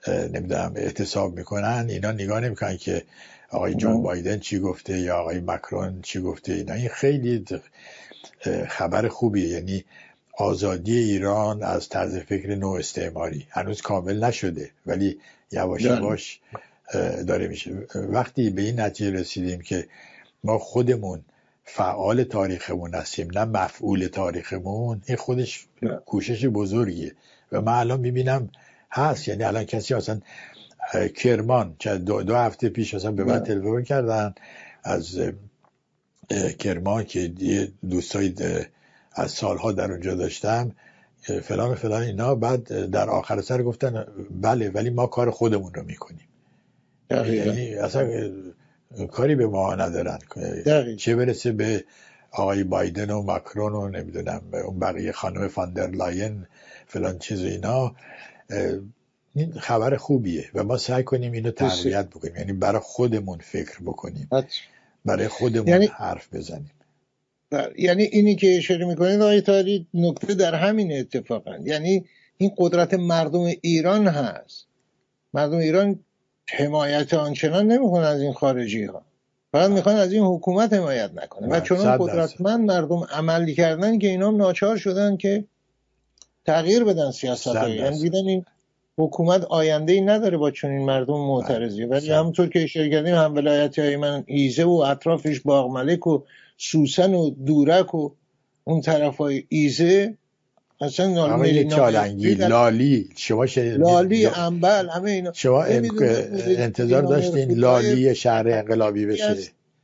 S3: نمیدونم اعتصاب میکنن، اینا نگاه نمیکنن که آقای جان بایدن چی گفته یا آقای مکرون چی گفته. اینا این خیلی خبر خوبیه، یعنی آزادی ایران از طرز فکر نو استعماری هنوز کامل نشده ولی یواش یواش داره میشه. وقتی به این نتیجه رسیدیم که ما خودمون فعال تاریخمون هستیم نه مفعول تاریخمون، این خودش کوشش بزرگیه و من الان میبینم هست. یعنی الان کسی مثلا کرمان دو هفته پیش مثلا به من تلفن کردن از کرمان که دوستای از سالها در اونجا داشتم فلان و فلان اینا، بعد در آخر سر گفتن بله ولی ما کار خودمون رو میکنیم. یعنی اصلا کاری به ما ندارن، چه برسه به آقای بایدن و مکرون و نمیدونم اون بقیه خانم فاندر لاین فلان چیز و اینا. این خبر خوبیه و ما سعی کنیم اینو تقویت بکنیم، یعنی برای خودمون فکر بکنیم، برای خودمون حرف بزنیم.
S1: یعنی اینی که اشاره میکنید آقای طاهری نکته در همین اتفاقا، یعنی این قدرت مردم ایران هست. مردم ایران حمایت آنچنان نمیکنن از این خارجی ها، فقط میخوان از این حکومت حمایت نکنه و چون قدرتمند مردم عملی کردن که اینا ناچار شدن که تغییر بدن سیاست ها. یعنی دیدن این حکومت آینده ای نداره با چنین مردم معترضی. ولی همونطور که اشاره کردیم هم ولایت های من ایزه و اطرافش باغملک و سوسن و دورک و اون طرف های ایزه اصلا
S3: چالنگی لالی
S1: لالی انبل همه اینا
S3: شما انتظار داشتین لالی شهر انقلابی بشه؟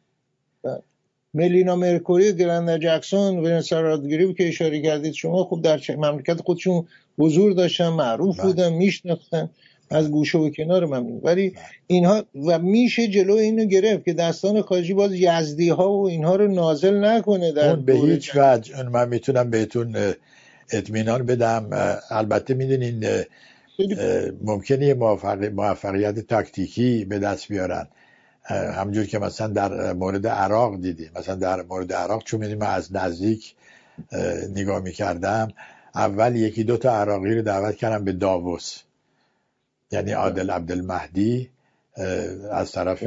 S1: ملینا مرکوری، گرند جکسون، ونسا رادگریو که اشاره کردید شما، خوب در مملکت خودشون حضور داشتن، معروف بودن، میشناختن از گوشه و کنار مملکت. ولی اینها و میشه جلو اینو گرفت که دستان خارجی باز یزدی ها و اینها رو نازل نکنه در
S3: به هیچ وجه. من میتونم بهتون اطمینان بدم. البته میدونین ممکنه موفقیت تاکتیکی به دست بیارن، همونجور که مثلا در مورد عراق دیدیم. مثلا در مورد عراق چون من از نزدیک نگاه میکردم، اول یکی دو تا عراقی رو دعوت کردم به داووس، یعنی عادل عبدالمهدی از طرف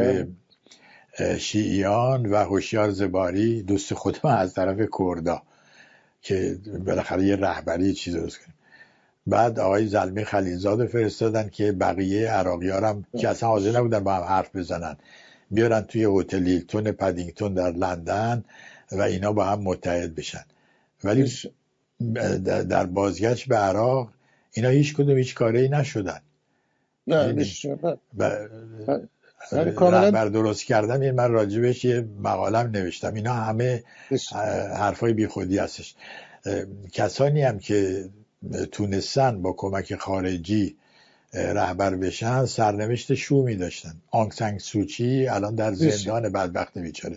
S3: شیعیان و هوشیار زباری دوست خودم از طرف کردا که بالاخره یه رهبری چیز درست کنیم. بعد آقای زلمی خلیلزاد فرستادن که بقیه عراقی‌ها هم که اصلا حاضر نبودن با هم حرف بزنن بیارن توی هتل هیلتون پدینگتون در لندن و اینا با هم متحد بشن. ولی در بازگشت به عراق اینا هیچ کدوم هیچ کاری نشدن. رهبر درست کردن، من راجبش یه مقالم نوشتم. اینا همه حرفای بی خودی هستش. کسانی هم که تونستن با کمک خارجی رهبر بشن سرنوشت شومی داشتن. آنگ سان سوچی الان در زندان بدبخت بیچاره.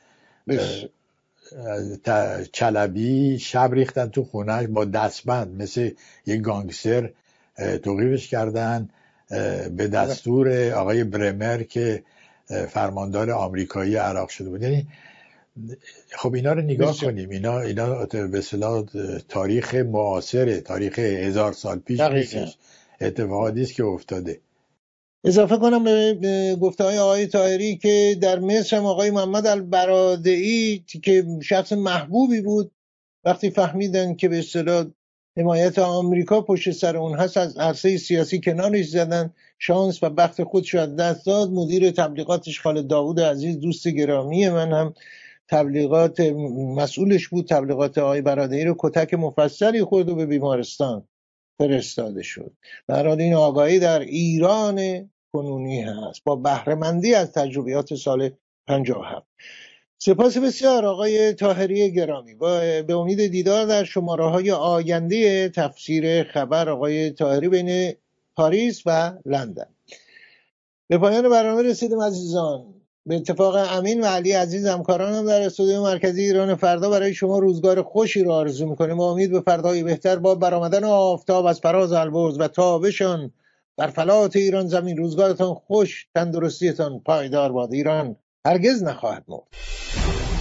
S3: چلبی شب ریختن تو خونهش با دستبند مثل یک گانگستر توقیفش کردن به دستور آقای برمر که فرماندار آمریکایی عراق شده بود. یعنی خب اینا رو نگاه کنیم، اینا به اصطلاح تاریخ معاصره، تاریخ 1000 سال پیش نیستش، اتفاقاتی است که افتاده.
S1: اضافه کنم به گفته‌های آقای طاهری که در مصر هم آقای محمد البرادعی که شخص محبوبی بود، وقتی فهمیدن که به اصطلاح حمایت آمریکا پشت سر اون هست از عرصه سیاسی کنارش زدن، شانس و بخت خودش از دست داد. مدیر تبلیغاتش خالد داوود عزیز دوست گرامی من هم تبلیغات مسئولش بود، تبلیغات آقای برادعی رو کتک مفصلی خورد و به بیمارستان فرستاده شد. در حال این آگاهی در ایران کنونی هست با بهره‌مندی از تجربیات سال 57. سپاس بسیار آقای طاهری گرامی. به امید دیدار در شماره‌های آینده تفسیر خبر آقای طاهری بین پاریس و لندن. به پایان برنامه رسیدیم عزیزان. به اتفاق امین و علی عزیز همکارانم در استودیو مرکزی ایران فردا برای شما روزگار خوشی را آرزو می‌کنیم. با امید به فردایی بهتر با برآمدن آفتاب از فراز البرز و تابشان در فلات ایران زمین. روزگارتان خوش، تندرستیتان پایدار باد. ایران هرگز نخواهد مرد.